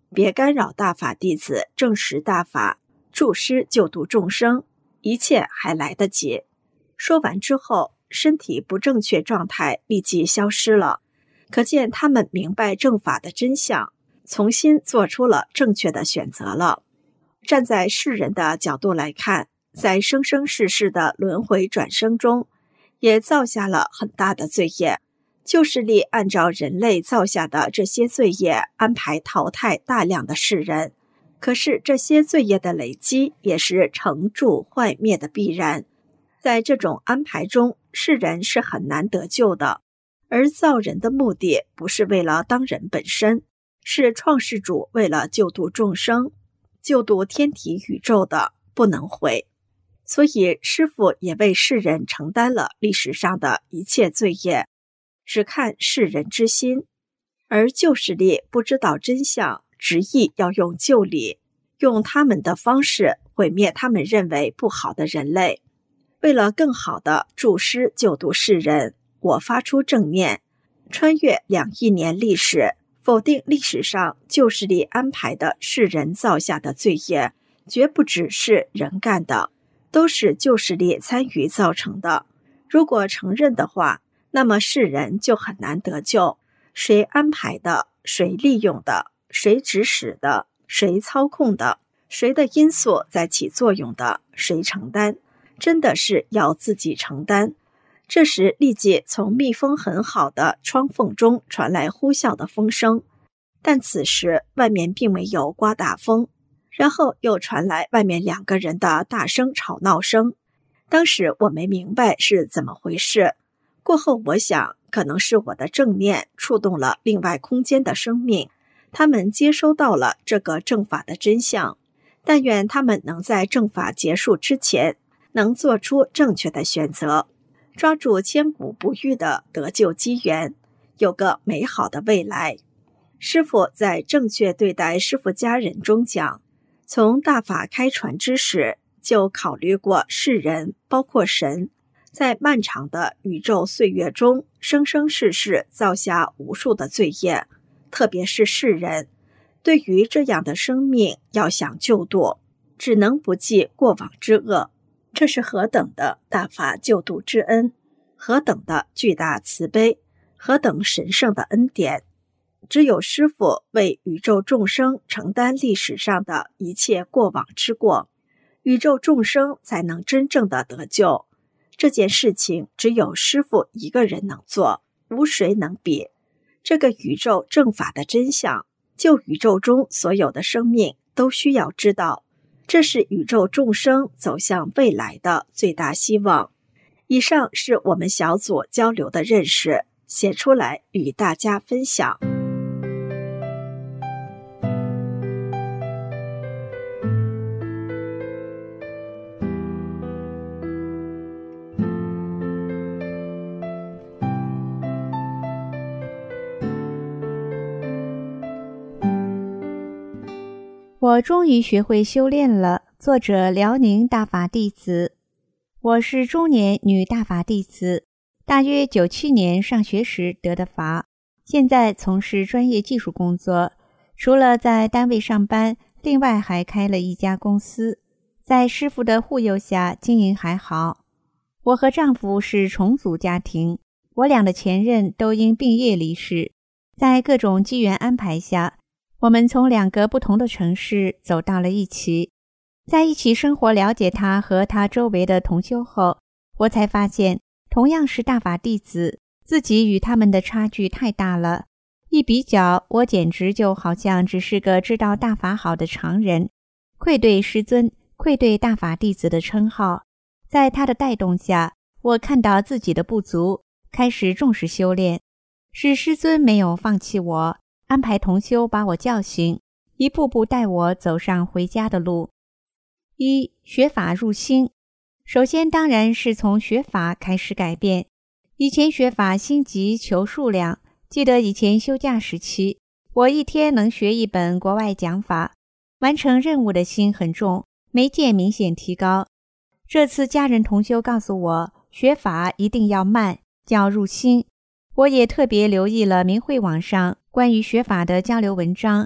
别干扰大法弟子证实大法，助师救度众生，一切还来得及。说完之后，身体不正确状态立即消失了，可见他们明白正法的真相，重新做出了正确的选择了。站在世人的角度来看，在生生世世的轮回转生中，也造下了很大的罪业。旧势力按照人类造下的这些罪业安排淘汰大量的世人，可是这些罪业的累积也是成住坏灭的必然。在这种安排中，世人是很难得救的。而造人的目的不是为了当人本身，是创世主为了救度众生，救度天体宇宙的，不能毁。所以师父也为世人承担了历史上的一切罪业，只看世人之心。而旧势力不知道真相，执意要用旧理，用他们的方式毁灭他们认为不好的人类。为了更好的助师救度世人，我发出正念，穿越两亿年历史，否定历史上旧势力安排的世人造下的罪业，绝不只是人干的，都是旧势力参与造成的。如果承认的话，那么世人就很难得救。谁安排的，谁利用的，谁指使的，谁操控的，谁的因素在起作用的，谁承担，真的是要自己承担。这时立即从密封很好的窗缝中传来呼啸的风声，但此时外面并没有刮大风，然后又传来外面两个人的大声吵闹声。当时我没明白是怎么回事，过后我想可能是我的正念触动了另外空间的生命，他们接收到了这个正法的真相。但愿他们能在正法结束之前能做出正确的选择，抓住千古不遇的得救机缘，有个美好的未来。师父在正确对待师父家人中讲，从大法开传之时就考虑过世人，包括神，在漫长的宇宙岁月中生生世世造下无数的罪业，特别是世人，对于这样的生命要想救度，只能不计过往之恶。这是何等的大法救度之恩，何等的巨大慈悲，何等神圣的恩典。只有师父为宇宙众生承担历史上的一切过往之过，宇宙众生才能真正的得救。这件事情只有师父一个人能做，无谁能比。这个宇宙正法的真相，就宇宙中所有的生命都需要知道，这是宇宙众生走向未来的最大希望。以上是我们小组交流的认识，写出来与大家分享。 我终于学会修炼了。作者辽宁大法弟子。我是中年女大法弟子，大约九七年上学时得的法，现在从事专业技术工作，除了在单位上班，另外还开了一家公司，在师父的护佑下经营还好。我和丈夫是重组家庭，我俩的前任都因病业离世，在各种机缘安排下，我们从两个不同的城市走到了一起。在一起生活，了解他和他周围的同修后，我才发现同样是大法弟子，自己与他们的差距太大了。一比较，我简直就好像只是个知道大法好的常人，愧对师尊，愧对大法弟子的称号。在他的带动下，我看到自己的不足，开始重视修炼。是师尊没有放弃我，安排同修把我叫醒，一步步带我走上回家的路。一、学法入心。首先当然是从学法开始改变。以前学法心急求数量，记得以前休假时期，我一天能学一本国外讲法，完成任务的心很重，没见明显提高。这次家人同修告诉我，学法一定要慢，叫入心。我也特别留意了明慧网上关于学法的交流文章，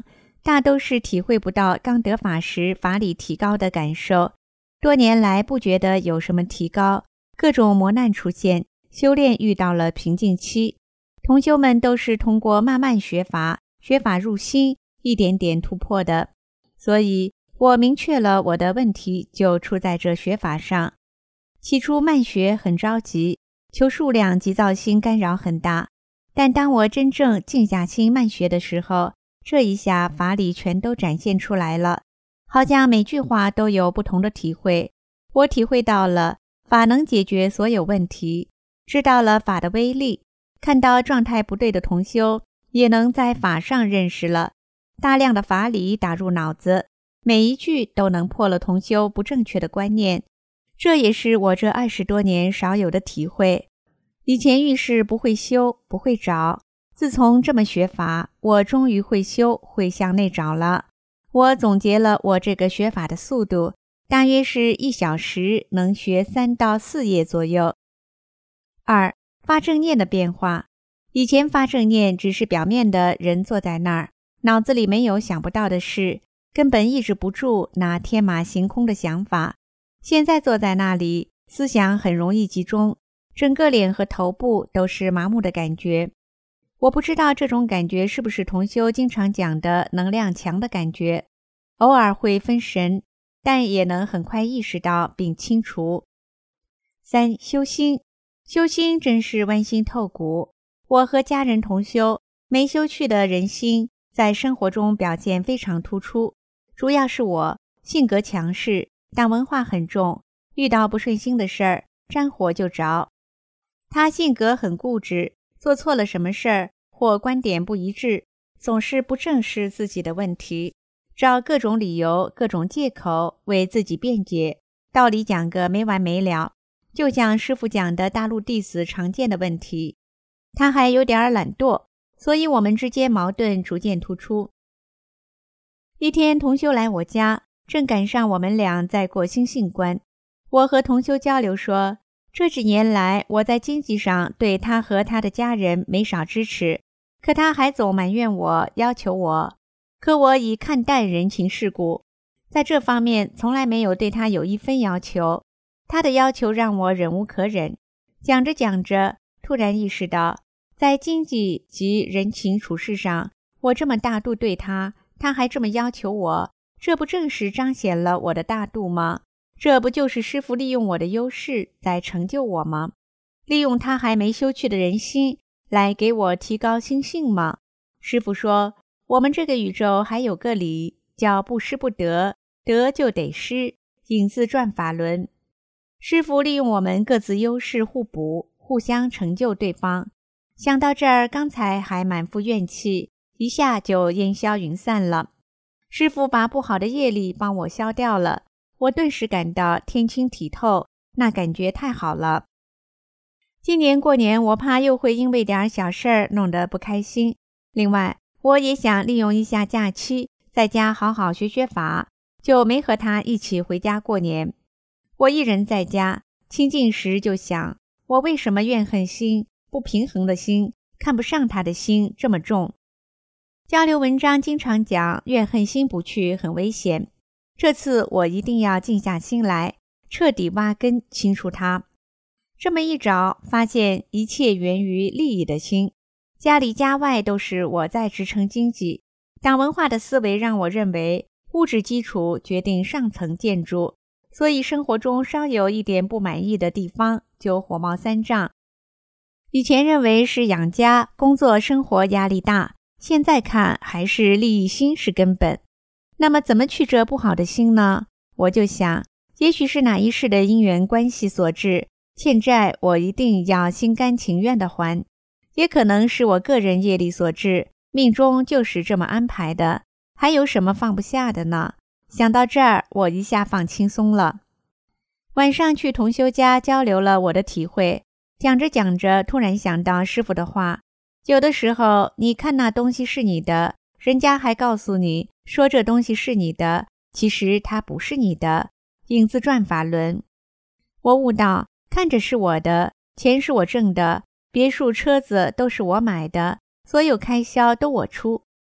大都是体会不到刚得法时法理提高的感受，多年来不觉得有什么提高，各种磨难出现，修炼遇到了瓶颈期。同修们都是通过慢慢学法，学法入心，一点点突破的。所以我明确了我的问题就出在这学法上。起初慢学很着急，求数量急躁心干扰很大，但当我真正静下心慢学的时候，这一下法理全都展现出来了，好像每句话都有不同的体会。我体会到了法能解决所有问题，知道了法的威力，看到状态不对的同修也能在法上认识了，大量的法理打入脑子，每一句都能破了同修不正确的观念。这也是我这二十多年少有的体会。以前遇事不会修，不会找，自从这么学法，我终于会修，会向内找了。我总结了我这个学法的速度，大约是一小时能学三到四页左右。二、发正念的变化。以前发正念只是表面的人坐在那儿，脑子里没有想不到的事，根本抑制不住那天马行空的想法。现在坐在那里，思想很容易集中，整个脸和头部都是麻木的感觉。我不知道这种感觉是不是同修经常讲的能量强的感觉，偶尔会分神，但也能很快意识到并清除。三、修心。修心真是剜心透骨。我和家人同修，没修去的人心在生活中表现非常突出。主要是我性格强势，党文化很重，遇到不顺心的事儿，沾火就着。他性格很固执，做错了什么事儿或观点不一致，总是不正视自己的问题，找各种理由、各种借口为自己辩解，道理讲个没完没了。就像师父讲的大陆弟子常见的问题，他还有点懒惰，所以我们之间矛盾逐渐突出。一天同修来我家，正赶上我们俩在过心性观。我和同修交流说，这几年来我在经济上对他和他的家人没少支持，可他还总埋怨我，要求我，可我已看淡人情世故，在这方面从来没有对他有一分要求。他的要求让我忍无可忍，讲着讲着，突然意识到，在经济及人情处事上，我这么大度对他，他还这么要求我，这不正是彰显了我的大度吗？这不就是师父利用我的优势在成就我吗？利用他还没修去的人心来给我提高心性吗？师父说，我们这个宇宙还有个理，叫不施不得，得就得施，引自转法轮。师父利用我们各自优势互补，互相成就对方。想到这儿，刚才还满腹怨气，一下就烟消云散了。师父把不好的业力帮我消掉了，我顿时感到天清体透，那感觉太好了。今年过年，我怕又会因为点小事儿弄得不开心。另外，我也想利用一下假期，在家好好学学法，就没和他一起回家过年。我一人在家，清静时就想，我为什么怨恨心、不平衡的心、看不上他的心这么重？交流文章经常讲，怨恨心不去很危险。这次我一定要静下心来，彻底挖根清除它。这么一找，发现一切源于利益的心，家里家外都是我在支撑经济。党文化的思维让我认为，物质基础决定上层建筑，所以生活中稍有一点不满意的地方，就火冒三丈。以前认为是养家、工作、生活压力大，现在看还是利益心是根本。那么怎么去这不好的心呢？我就想，也许是哪一世的因缘关系所致，欠债我一定要心甘情愿地还，也可能是我个人业力所致，命中就是这么安排的，还有什么放不下的呢？想到这儿，我一下放轻松了。晚上去同修家交流了我的体会，讲着讲着，突然想到师父的话，有的时候你看那东西是你的，人家还告诉你说这东西是你的，其实它不是你的，影子转法轮。我悟到，看着是我的，钱是我挣的，别墅车子都是我买的，所有开销都我出，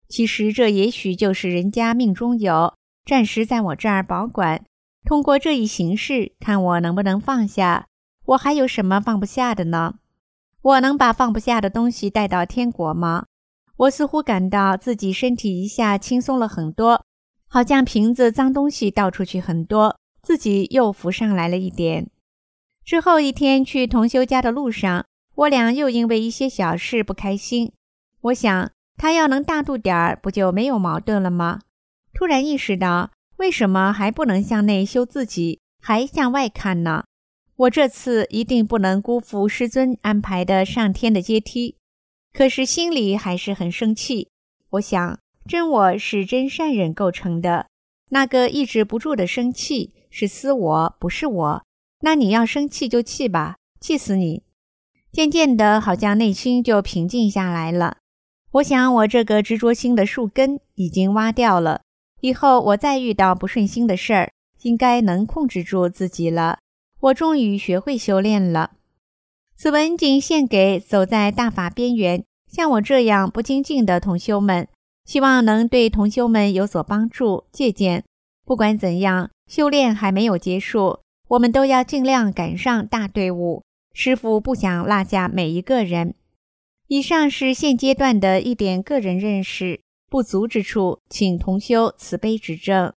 其实这也许就是人家命中有，暂时在我这儿保管，通过这一形式看我能不能放下。我还有什么放不下的呢？我能把放不下的东西带到天国吗？我似乎感到自己身体一下轻松了很多，好像瓶子脏东西倒出去很多，自己又浮上来了一点。之后一天去同修家的路上，我俩又因为一些小事不开心。我想他要能大度点儿，不就没有矛盾了吗？突然意识到，为什么还不能向内修自己，还向外看呢？我这次一定不能辜负师尊安排的上天的阶梯。可是心里还是很生气。我想，真我是真善忍构成的，那个抑制不住的生气是私我，不是我。那你要生气就气吧，气死你。渐渐的，好像内心就平静下来了。我想我这个执着心的树根已经挖掉了，以后我再遇到不顺心的事儿，应该能控制住自己了。我终于学会修炼了。此文仅献给走在大法边缘，像我这样不精进的同修们，希望能对同修们有所帮助、借鉴。不管怎样，修炼还没有结束，我们都要尽量赶上大队伍。师父不想落下每一个人。以上是现阶段的一点个人认识，不足之处，请同修慈悲指正。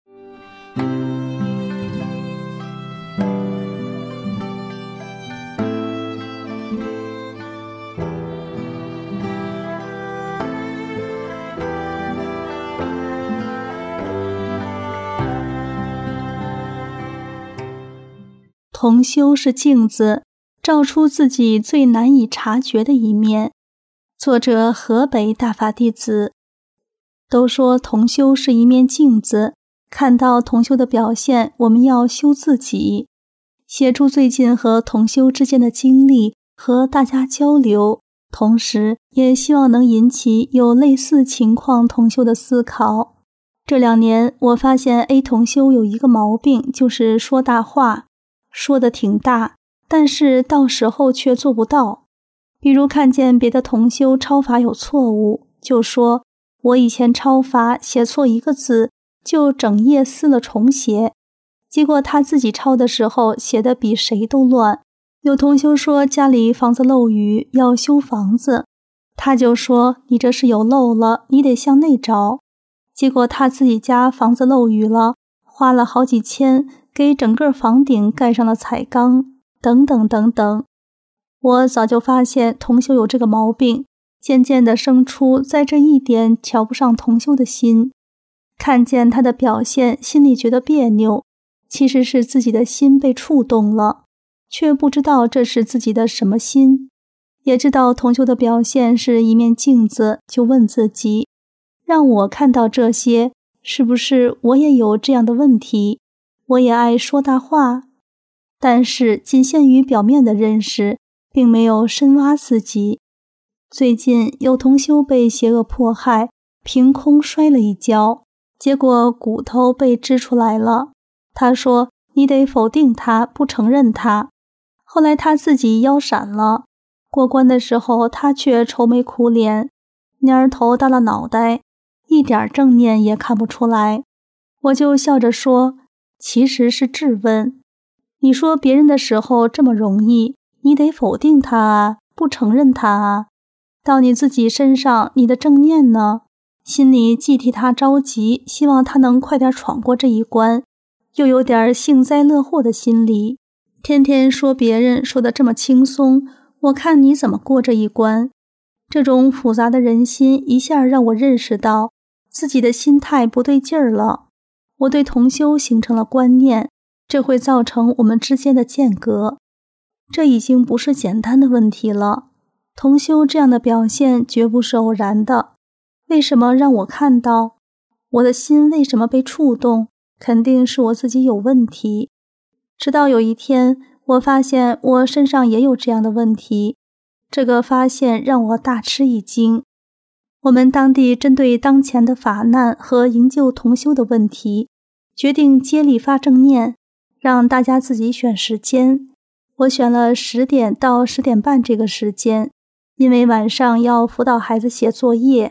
同修是镜子，照出自己最难以察觉的一面。作者河北大法弟子。都说同修是一面镜子，看到同修的表现，我们要修自己。写出最近和同修之间的经历，和大家交流，同时也希望能引起有类似情况同修的思考。这两年我发现 A 同修有一个毛病，就是说大话，说得挺大，但是到时候却做不到。比如看见别的同修抄法有错误，就说我以前抄法写错一个字，就整页撕了重写，结果他自己抄的时候写得比谁都乱。有同修说家里房子漏雨，要修房子，他就说你这是有漏了，你得向内找。结果他自己家房子漏雨了，花了好几千给整个房顶盖上了彩钢，等等等等。我早就发现同修有这个毛病，渐渐地生出在这一点瞧不上同修的心。看见他的表现，心里觉得别扭，其实是自己的心被触动了，却不知道这是自己的什么心。也知道同修的表现是一面镜子，就问自己，让我看到这些，是不是我也有这样的问题？我也爱说大话，但是仅限于表面的认识，并没有深挖自己。最近有同修被邪恶迫害，凭空摔了一跤，结果骨头被支出来了。他说你得否定他，不承认他。后来他自己腰闪了，过关的时候他却愁眉苦脸，蔫头耷了脑袋，一点正念也看不出来。我就笑着说，其实是质问。你说别人的时候这么容易，你得否定他啊，不承认他啊。到你自己身上，你的正念呢？心里既替他着急，希望他能快点闯过这一关，又有点幸灾乐祸的心理。天天说别人说得这么轻松，我看你怎么过这一关。这种复杂的人心一下让我认识到自己的心态不对劲儿了。我对同修形成了观念，这会造成我们之间的间隔。这已经不是简单的问题了。同修这样的表现绝不是偶然的。为什么让我看到？我的心为什么被触动？肯定是我自己有问题。直到有一天，我发现我身上也有这样的问题。这个发现让我大吃一惊。我们当地针对当前的法难和营救同修的问题，决定接力发正念，让大家自己选时间。我选了十点到十点半这个时间，因为晚上要辅导孩子写作业，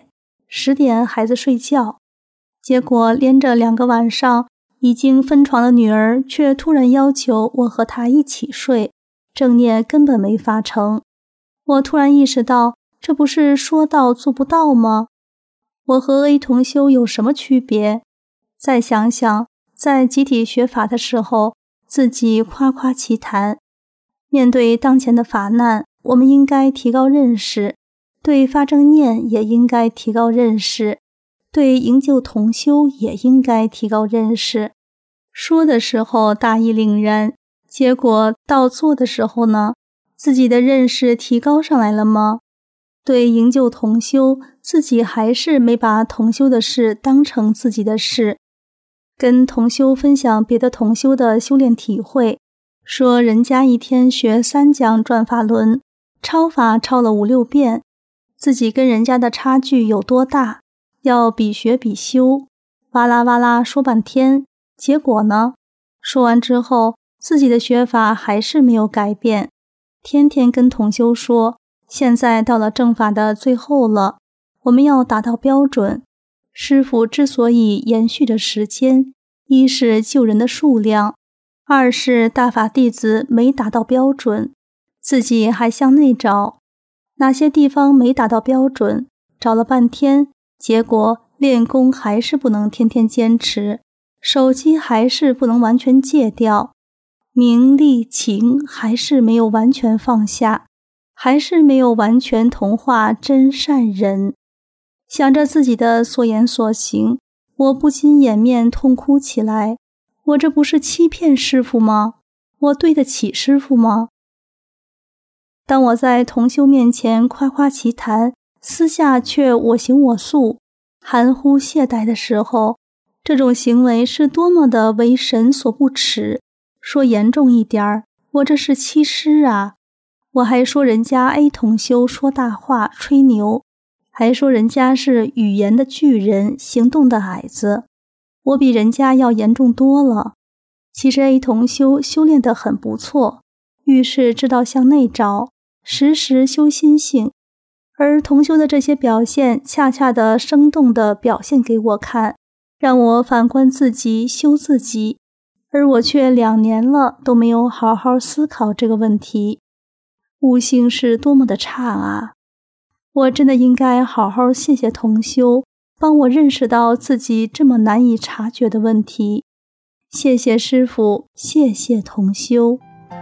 十点孩子睡觉，结果连着两个晚上，已经分床的女儿却突然要求我和她一起睡，正念根本没发成。我突然意识到，这不是说到做不到吗？我和 A 同修有什么区别？再想想，在集体学法的时候，自己夸夸其谈。面对当前的法难，我们应该提高认识，对发正念也应该提高认识，对营救同修也应该提高认识。说的时候大义凛然，结果到做的时候呢，自己的认识提高上来了吗？对营救同修，自己还是没把同修的事当成自己的事。跟同修分享别的同修的修炼体会，说人家一天学三讲转法轮，抄法抄了五六遍，自己跟人家的差距有多大，要比学比修，哇啦哇啦说半天，结果呢，说完之后自己的学法还是没有改变，天天跟同修说，现在到了正法的最后了，我们要达到标准。师父之所以延续的时间，一是救人的数量，二是大法弟子没达到标准，自己还向内找，哪些地方没达到标准，找了半天，结果练功还是不能天天坚持，手机还是不能完全戒掉，名利情还是没有完全放下，还是没有完全同化真善人。想着自己的所言所行，我不禁掩面痛哭起来。我这不是欺骗师父吗？我对得起师父吗？当我在同修面前夸夸其谈，私下却我行我素，含糊懈怠的时候，这种行为是多么的为神所不齿。说严重一点儿，我这是欺师啊！我还说人家 A 同修说大话吹牛，还说人家是语言的巨人，行动的矮子，我比人家要严重多了。其实 A 同修修炼得很不错，遇事知道向内找，时时修心性，而同修的这些表现恰恰的生动地表现给我看，让我反观自己修自己，而我却两年了都没有好好思考这个问题，悟性是多么的差啊！我真的应该好好谢谢同修，帮我认识到自己这么难以察觉的问题。谢谢师父，谢谢同修。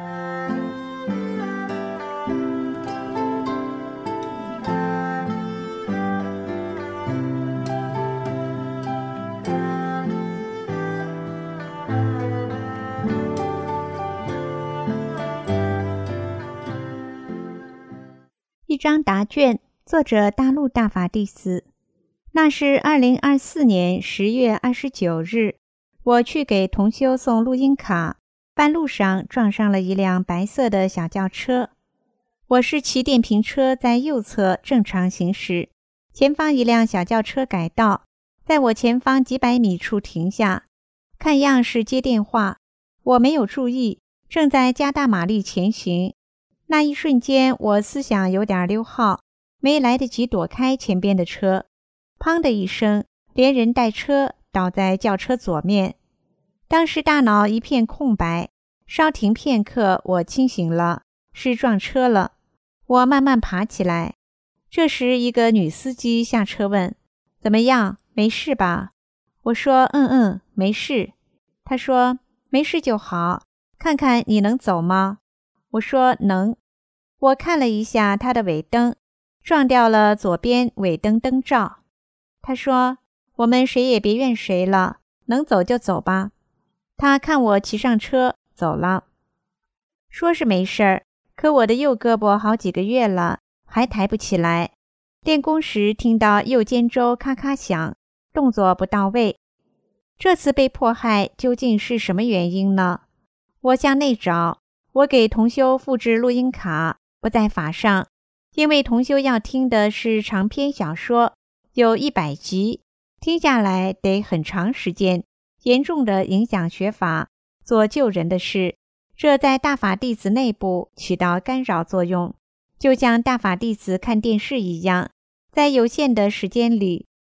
一张答卷，作者大陆大法弟子。那是二零二四年十月二十九日，我去给同修送录音卡，半路上撞上了一辆白色的小轿车。我是骑电瓶车在右侧正常行驶，前方一辆小轿车改道，在我前方几百米处停下，看样是接电话。我没有注意，正在加大马力前行。那一瞬间，我思想有点溜号，没来得及躲开前边的车，砰的一声，连人带车倒在轿车左面。当时大脑一片空白，稍停片刻，我清醒了，是撞车了。我慢慢爬起来，这时一个女司机下车问：“怎么样？没事吧？”我说：“嗯嗯，没事。”她说：“没事就好，看看你能走吗？”我说：“能。”我看了一下他的尾灯，撞掉了左边尾灯灯罩。他说：“我们谁也别怨谁了，能走就走吧。”他看我骑上车走了。说是没事儿，可我的右胳膊好几个月了，还抬不起来。练功时听到右肩周咔咔响，动作不到位。这次被迫害究竟是什么原因呢？我向内找，我给同修复制录音卡，不在法上，因为同修要听的是长篇小说，有一百集，听下来得很长时间，严重的影响学法，做救人的事，这在大法弟子内部起到干扰作用，就像大法弟子看电视一样，在有限的时间里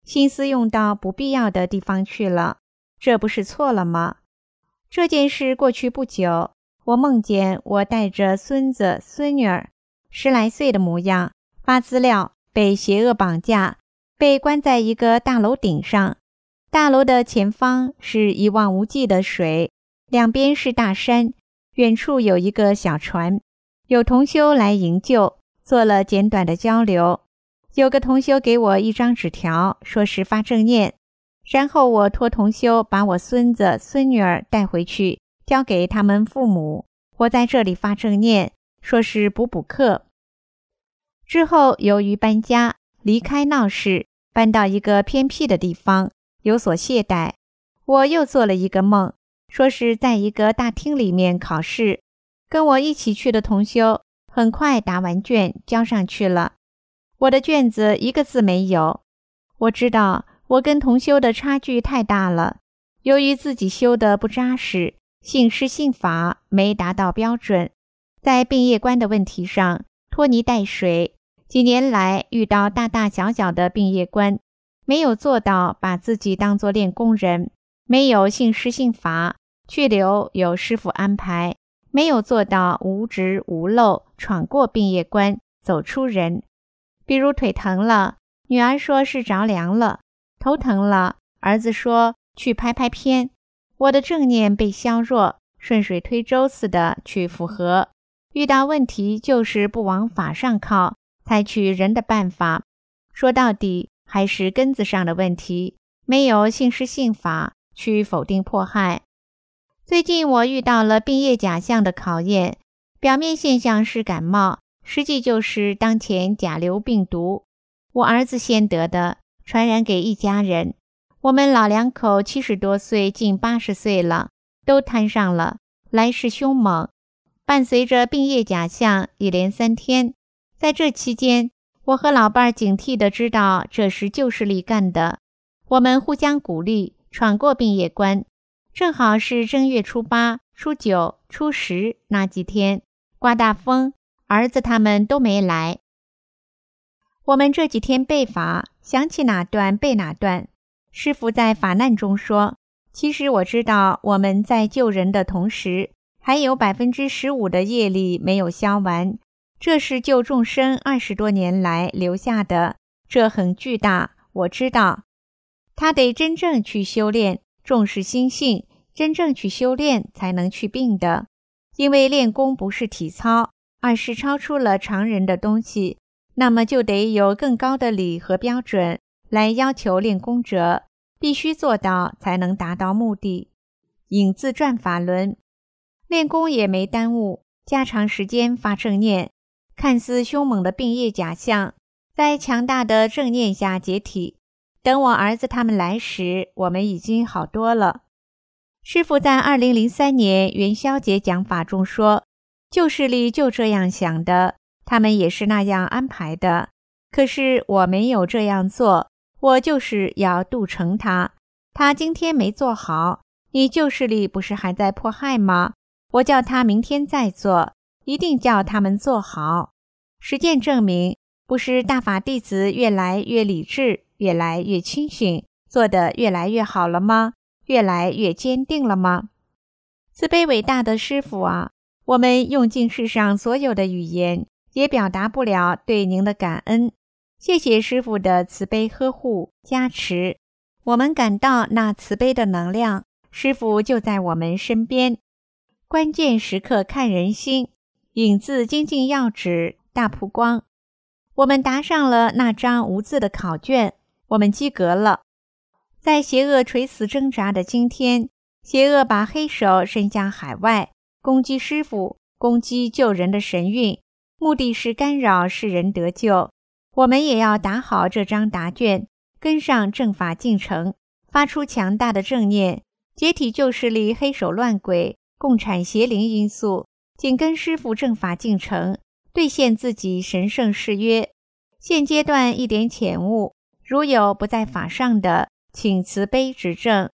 心思用到不必要的地方去了，这不是错了吗？这件事过去不久，我梦见我带着孙子孙女儿，十来岁的模样，发资料，被邪恶绑架，被关在一个大楼顶上。大楼的前方是一望无际的水，两边是大山，远处有一个小船，有同修来营救，做了简短的交流。有个同修给我一张纸条，说是发正念，然后我托同修把我孙子孙女儿带回去，交给他们父母。我在这里发正念，说是补补课。之后由于搬家，离开闹市，搬到一个偏僻的地方，有所懈怠。我又做了一个梦，说是在一个大厅里面考试，跟我一起去的同修很快答完卷交上去了，我的卷子一个字没有。我知道我跟同修的差距太大了，由于自己修的不扎实，信师信法没达到标准，在病业观的问题上拖泥带水，几年来遇到大大小小的病业观，没有做到把自己当作练功人，没有信师信法，去留有师父安排，没有做到无执无漏，闯过病业关，走出人。比如腿疼了，女儿说是着凉了；头疼了，儿子说去拍拍片。我的正念被削弱，顺水推舟似的去符合。遇到问题就是不往法上靠，采取人的办法。说到底还是根子上的问题，没有信师信法去否定迫害。最近我遇到了病业假象的考验，表面现象是感冒，实际就是当前甲流病毒。我儿子先得的，传染给一家人。我们老两口七十多岁，近八十岁了，都摊上了，来势凶猛。伴随着病业假象，一连三天。在这期间，我和老伴儿警惕地知道这是旧势力干的，我们互相鼓励，闯过病业关。正好是正月初八、初九、初十那几天，刮大风，儿子他们都没来。我们这几天背法，想起哪段背哪段。师父在法难中说，其实我知道我们在救人的同时，还有 百分之十五 的业力没有消完，这是救众生二十多年来留下的，这很巨大，我知道。他得真正去修炼，重视心性，真正去修炼才能去病的。因为练功不是体操，而是超出了常人的东西，那么就得有更高的理和标准来要求练功者，必须做到才能达到目的。引自转法轮，练功也没耽误，加长时间发正念，看似凶猛的病业假象，在强大的正念下解体。等我儿子他们来时，我们已经好多了。师父在二零零三年元宵节讲法中说，旧势力就这样想的，他们也是那样安排的。可是我没有这样做，我就是要度成他。他今天没做好，你旧势力不是还在迫害吗？我叫他明天再做，一定叫他们做好。实践证明，不是大法弟子越来越理智，越来越清醒，做得越来越好了吗？越来越坚定了吗？慈悲伟大的师父啊，我们用尽世上所有的语言，也表达不了对您的感恩。谢谢师父的慈悲呵护加持，我们感到那慈悲的能量，师父就在我们身边。关键时刻看人心，引自精进要旨大曝光。我们答上了那张无字的考卷，我们及格了。在邪恶垂死挣扎的今天，邪恶把黑手伸向海外，攻击师父，攻击救人的神韵，目的是干扰世人得救。我们也要答好这张答卷，跟上正法进程，发出强大的正念，解体旧势力黑手乱鬼、共产邪灵因素，紧跟师父正法进程，兑现自己神圣誓约。现阶段一点浅悟，如有不在法上的，请慈悲指正。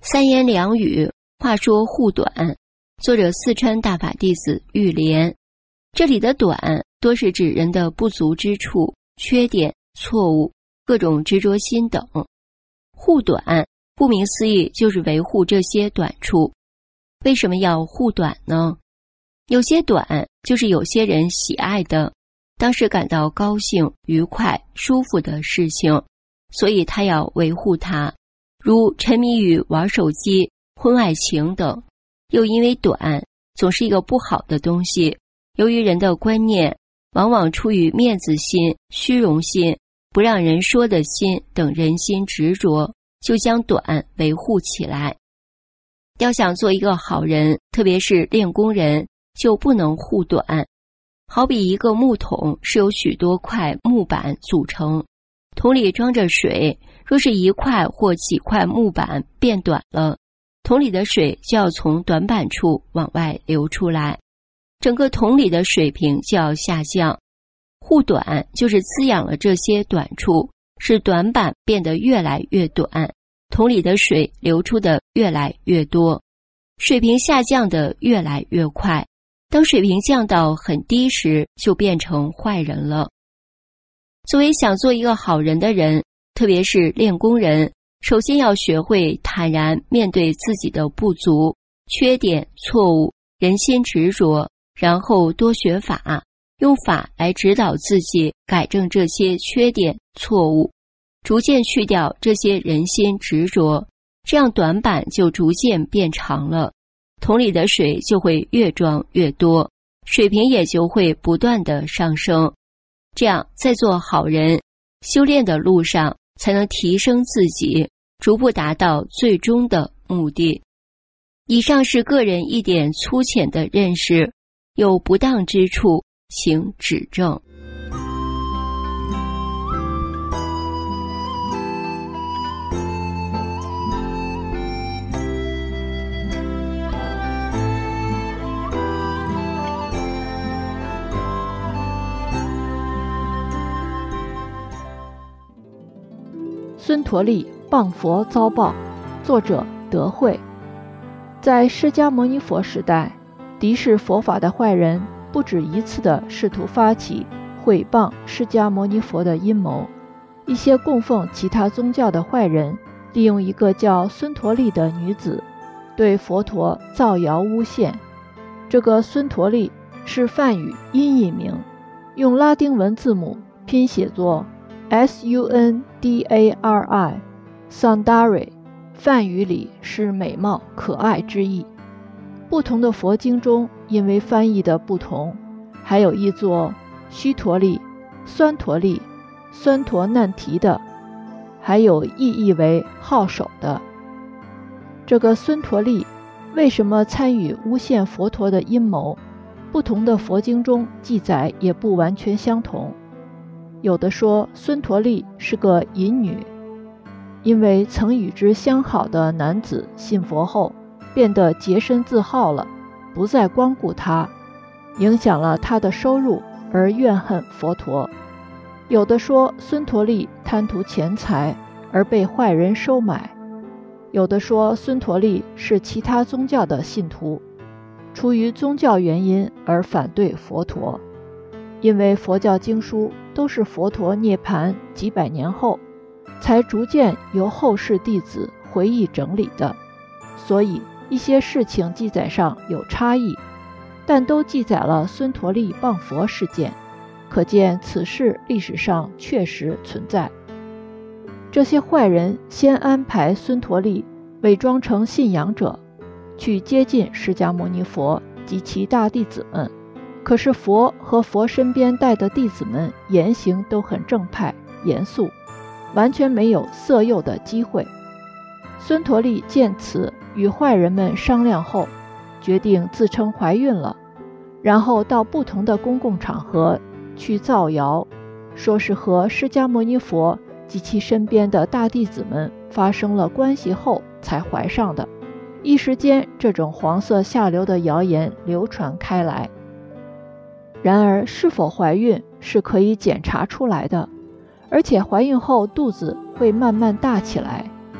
三言两语，话说护短。作者四川大法弟子玉莲。这里的短多是指人的不足之处、缺点、错误、各种执着心等。护短顾名思义就是维护这些短处。为什么要护短呢？有些短就是有些人喜爱的，当时感到高兴、愉快、舒服的事情，所以他要维护它，如沉迷于玩手机、婚外情等。又因为短总是一个不好的东西，由于人的观念往往出于面子心、虚荣心、不让人说的心等人心执着，就将短维护起来。要想做一个好人，特别是练功人，就不能护短。好比一个木桶是由许多块木板组成，桶里装着水，若是一块或几块木板变短了，桶里的水就要从短板处往外流出来，整个桶里的水平就要下降。护短就是滋养了这些短处，使短板变得越来越短，桶里的水流出的越来越多，水平下降的越来越快。当水平降到很低时，就变成坏人了。作为想做一个好人的人，特别是练功人，首先要学会坦然面对自己的不足、缺点、错误、人心执着，然后多学法，用法来指导自己改正这些缺点、错误，逐渐去掉这些人心执着，这样短板就逐渐变长了，桶里的水就会越装越多，水平也就会不断的上升。这样在做好人修炼的路上，才能提升自己，逐步达到最终的目的。以上是个人一点粗浅的认识，有不当之处，请指正。 孙陀利谤佛遭报，作者德慧。在释迦牟尼佛时代，敌视佛法的坏人不止一次地试图发起毁谤释迦牟尼佛的阴谋。一些供奉其他宗教的坏人，利用一个叫孙陀利的女子，对佛陀造谣诬陷。这个孙陀利是梵语音译名，用拉丁文字母拼写作S U N D A R I Sundari， 梵语里是美貌、可爱之意。不同的佛经中，因为翻译的不同，还有译作须陀利、酸陀利、酸陀难提的，还有意译为号手的。这个孙陀利为什么参与诬陷佛陀的阴谋？不同的佛经中记载也不完全相同。有的说孙陀利是个淫女，因为曾与之相好的男子信佛后变得洁身自好了，不再光顾他，影响了他的收入而怨恨佛陀。有的说孙陀利贪图钱财而被坏人收买。有的说孙陀利是其他宗教的信徒，出于宗教原因而反对佛陀。因为佛教经书都是佛陀涅槃几百年后才逐渐由后世弟子回忆整理的，所以一些事情记载上有差异，但都记载了孙陀利谤佛事件，可见此事历史上确实存在。这些坏人先安排孙陀利伪装成信仰者，去接近释迦牟尼佛及其大弟子们。可是佛和佛身边带的弟子们言行都很正派严肃，完全没有色诱的机会。孙陀利见此，与坏人们商量后，决定自称怀孕了，然后到不同的公共场合去造谣，说是和释迦牟尼佛及其身边的大弟子们发生了关系后才怀上的。一时间，这种黄色下流的谣言流传开来。然而，是否怀孕是可以检查出来的，而且怀孕后肚子会慢慢大起来。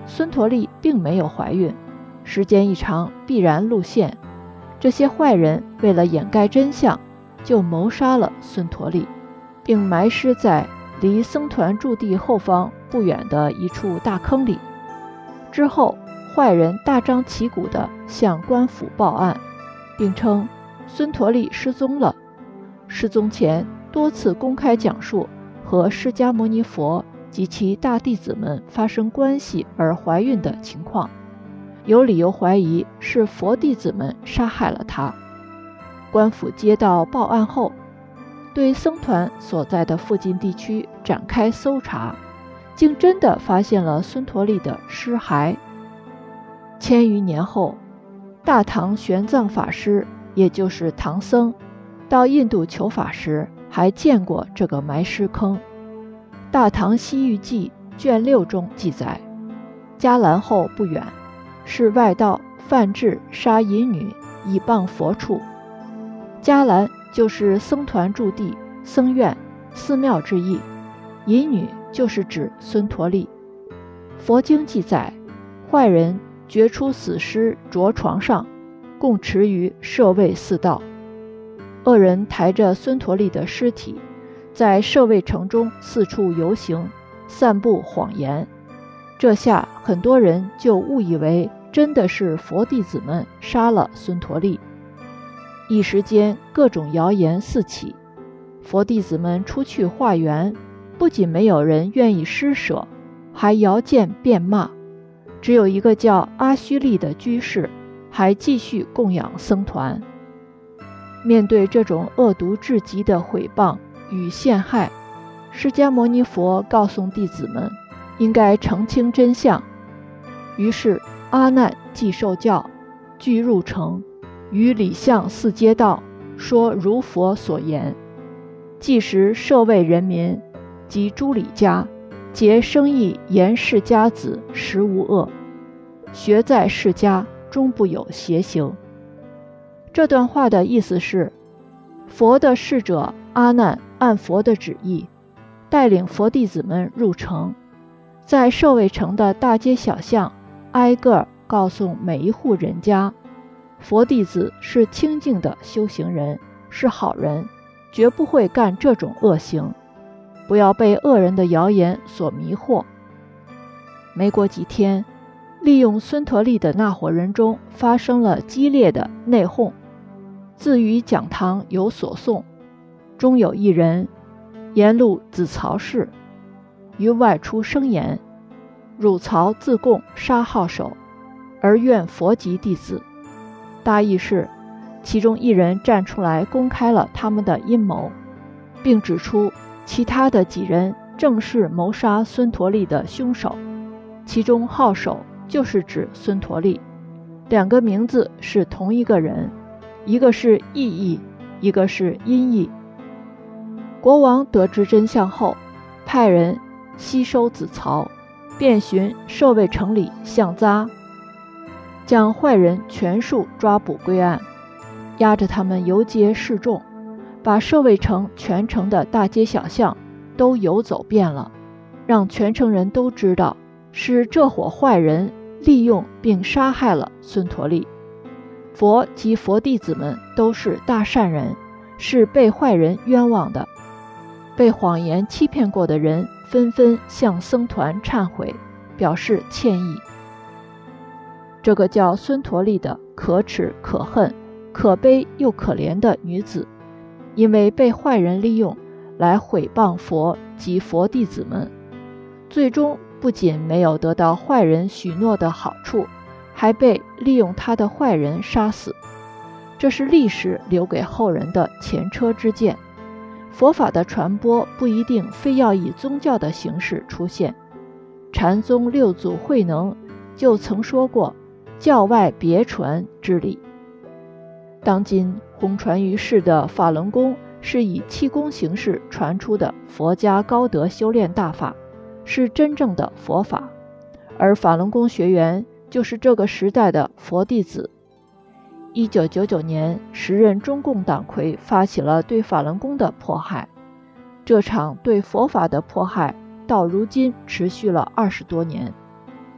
孙陀利并没有怀孕，时间一长必然露馅。这些坏人为了掩盖真相，就谋杀了孙陀利，并埋尸在离僧团驻地后方不远的一处大坑里。之后，坏人大张旗鼓地向官府报案，并称孙陀利失踪了。失踪前多次公开讲述和释迦牟尼佛及其大弟子们发生关系而怀孕的情况，有理由怀疑是佛弟子们杀害了他。官府接到报案后，对僧团所在的附近地区展开搜查，竟真的发现了孙陀利的尸骸。千余年后，大唐玄奘法师，也就是唐僧，到印度求法时还见过这个埋尸坑。《大唐西域记》卷六中记载，迦兰后不远，是外道范质杀淫女以谤佛处。迦兰就是僧团驻地、僧院、寺庙之意，淫女就是指孙陀利。佛经记载，坏人掘出死尸着床上，供持于舍卫寺道。恶人抬着孙陀利的尸体，在舍卫城中四处游行，散布谎言。这下很多人就误以为真的是佛弟子们杀了孙陀利。一时间各种谣言四起，佛弟子们出去化缘，不仅没有人愿意施舍，还摇剑辩骂。只有一个叫阿须利的居士还继续供养僧团。面对这种恶毒至极的毁谤与陷害，释迦牟尼佛告诉弟子们应该澄清真相。于是阿难即受教，具入城，于理相四街道说如佛所言。即时舍卫人民及诸理家皆生意言释迦子实无恶，学在释迦终不有邪行。这段话的意思是，佛的侍者阿难按佛的旨意，带领佛弟子们入城，在舍卫城的大街小巷挨个告诉每一户人家，佛弟子是清净的修行人，是好人，绝不会干这种恶行，不要被恶人的谣言所迷惑。没过几天，利用孙陀利的那伙人中发生了激烈的内讧，自于讲堂有所诵，中有一人沿路子曹氏，于外出声言，汝曹自贡杀号首，而愿佛及弟子。大意是，其中一人站出来公开了他们的阴谋，并指出其他的几人正是谋杀孙陀利的凶手，其中号首就是指孙陀利，两个名字是同一个人，一个是意译，一个是音译。国王得知真相后，派人吸收子曹，遍寻舍卫城里巷匝，将坏人全数抓捕归案，押着他们游街示众，把舍卫城全城的大街小巷都游走遍了，让全城人都知道是这伙坏人利用并杀害了孙陀利。佛及佛弟子们都是大善人，是被坏人冤枉的。被谎言欺骗过的人纷纷向僧团忏悔，表示歉意。这个叫孙陀利的可耻可恨、可悲又可怜的女子，因为被坏人利用来毁谤佛及佛弟子们，最终不仅没有得到坏人许诺的好处，还被利用他的坏人杀死。这是历史留给后人的前车之鉴。佛法的传播不一定非要以宗教的形式出现。禅宗六祖慧能就曾说过教外别传之理。当今红传于世的法轮功是以气功形式传出的佛家高德修炼大法，是真正的佛法，而法轮功学员就是这个时代的佛弟子。一九九九年，时任中共党魁发起了对法轮功的迫害，这场对佛法的迫害到如今持续了二十多年。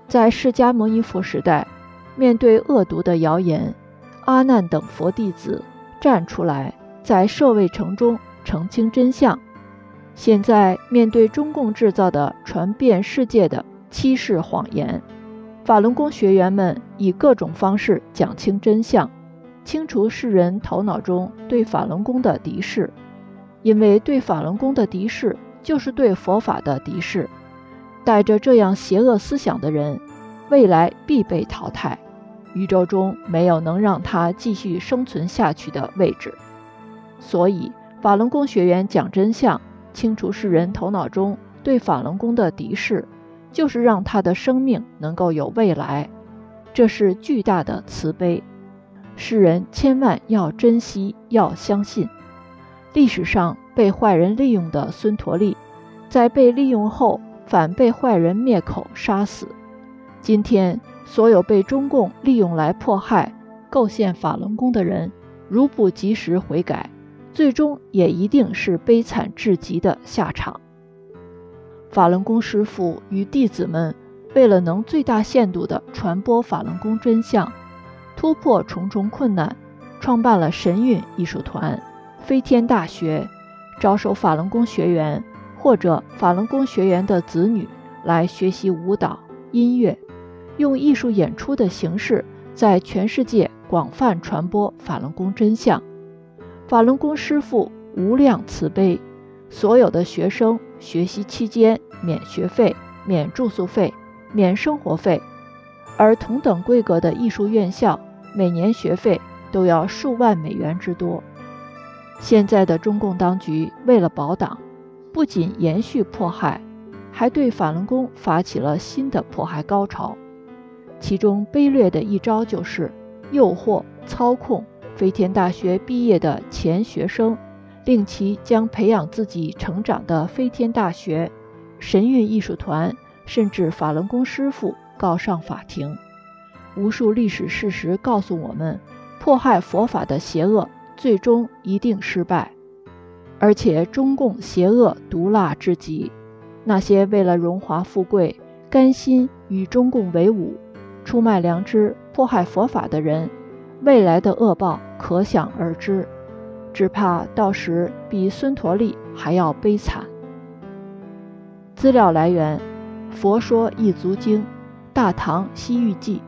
在释迦牟尼佛时代，面对恶毒的谣言，阿难等佛弟子站出来，在舍卫城中澄清真相。现在面对中共制造的传遍世界的欺世谎言，法轮功学员们以各种方式讲清真相，清除世人头脑中对法轮功的敌视。因为对法轮功的敌视就是对佛法的敌视，带着这样邪恶思想的人，未来必被淘汰，宇宙中没有能让他继续生存下去的位置。所以法轮功学员讲真相，清除世人头脑中对法轮功的敌视，就是让他的生命能够有未来，这是巨大的慈悲。世人千万要珍惜，要相信。历史上被坏人利用的孙陀利，在被利用后反被坏人灭口杀死。今天所有被中共利用来迫害、构陷法轮功的人，如不及时悔改，最终也一定是悲惨至极的下场。法轮功师父与弟子们为了能最大限度地传播法轮功真相，突破重重困难，创办了神韵艺术团、飞天大学，招收法轮功学员或者法轮功学员的子女来学习舞蹈、音乐，用艺术演出的形式在全世界广泛传播法轮功真相。法轮功师父无量慈悲，所有的学生学习期间免学费、免住宿费、免生活费，而同等规格的艺术院校每年学费都要数万美元之多。现在的中共当局为了保党，不仅延续迫害，还对法轮功发起了新的迫害高潮。其中卑劣的一招就是诱惑、操控飞天大学毕业的前学生，令其将培养自己成长的飞天大学、神韵艺术团甚至法轮功师父告上法庭。无数历史事实告诉我们，迫害佛法的邪恶最终一定失败。而且中共邪恶毒辣至极，那些为了荣华富贵甘心与中共为伍、出卖良知迫害佛法的人，未来的恶报可想而知，只怕到时比孙陀利还要悲惨。资料来源：佛说一足经，大唐西域记。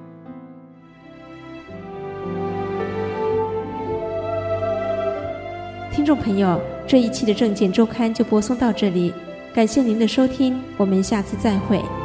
听众朋友，这一期的证件周刊就播送到这里，感谢您的收听，我们下次再会。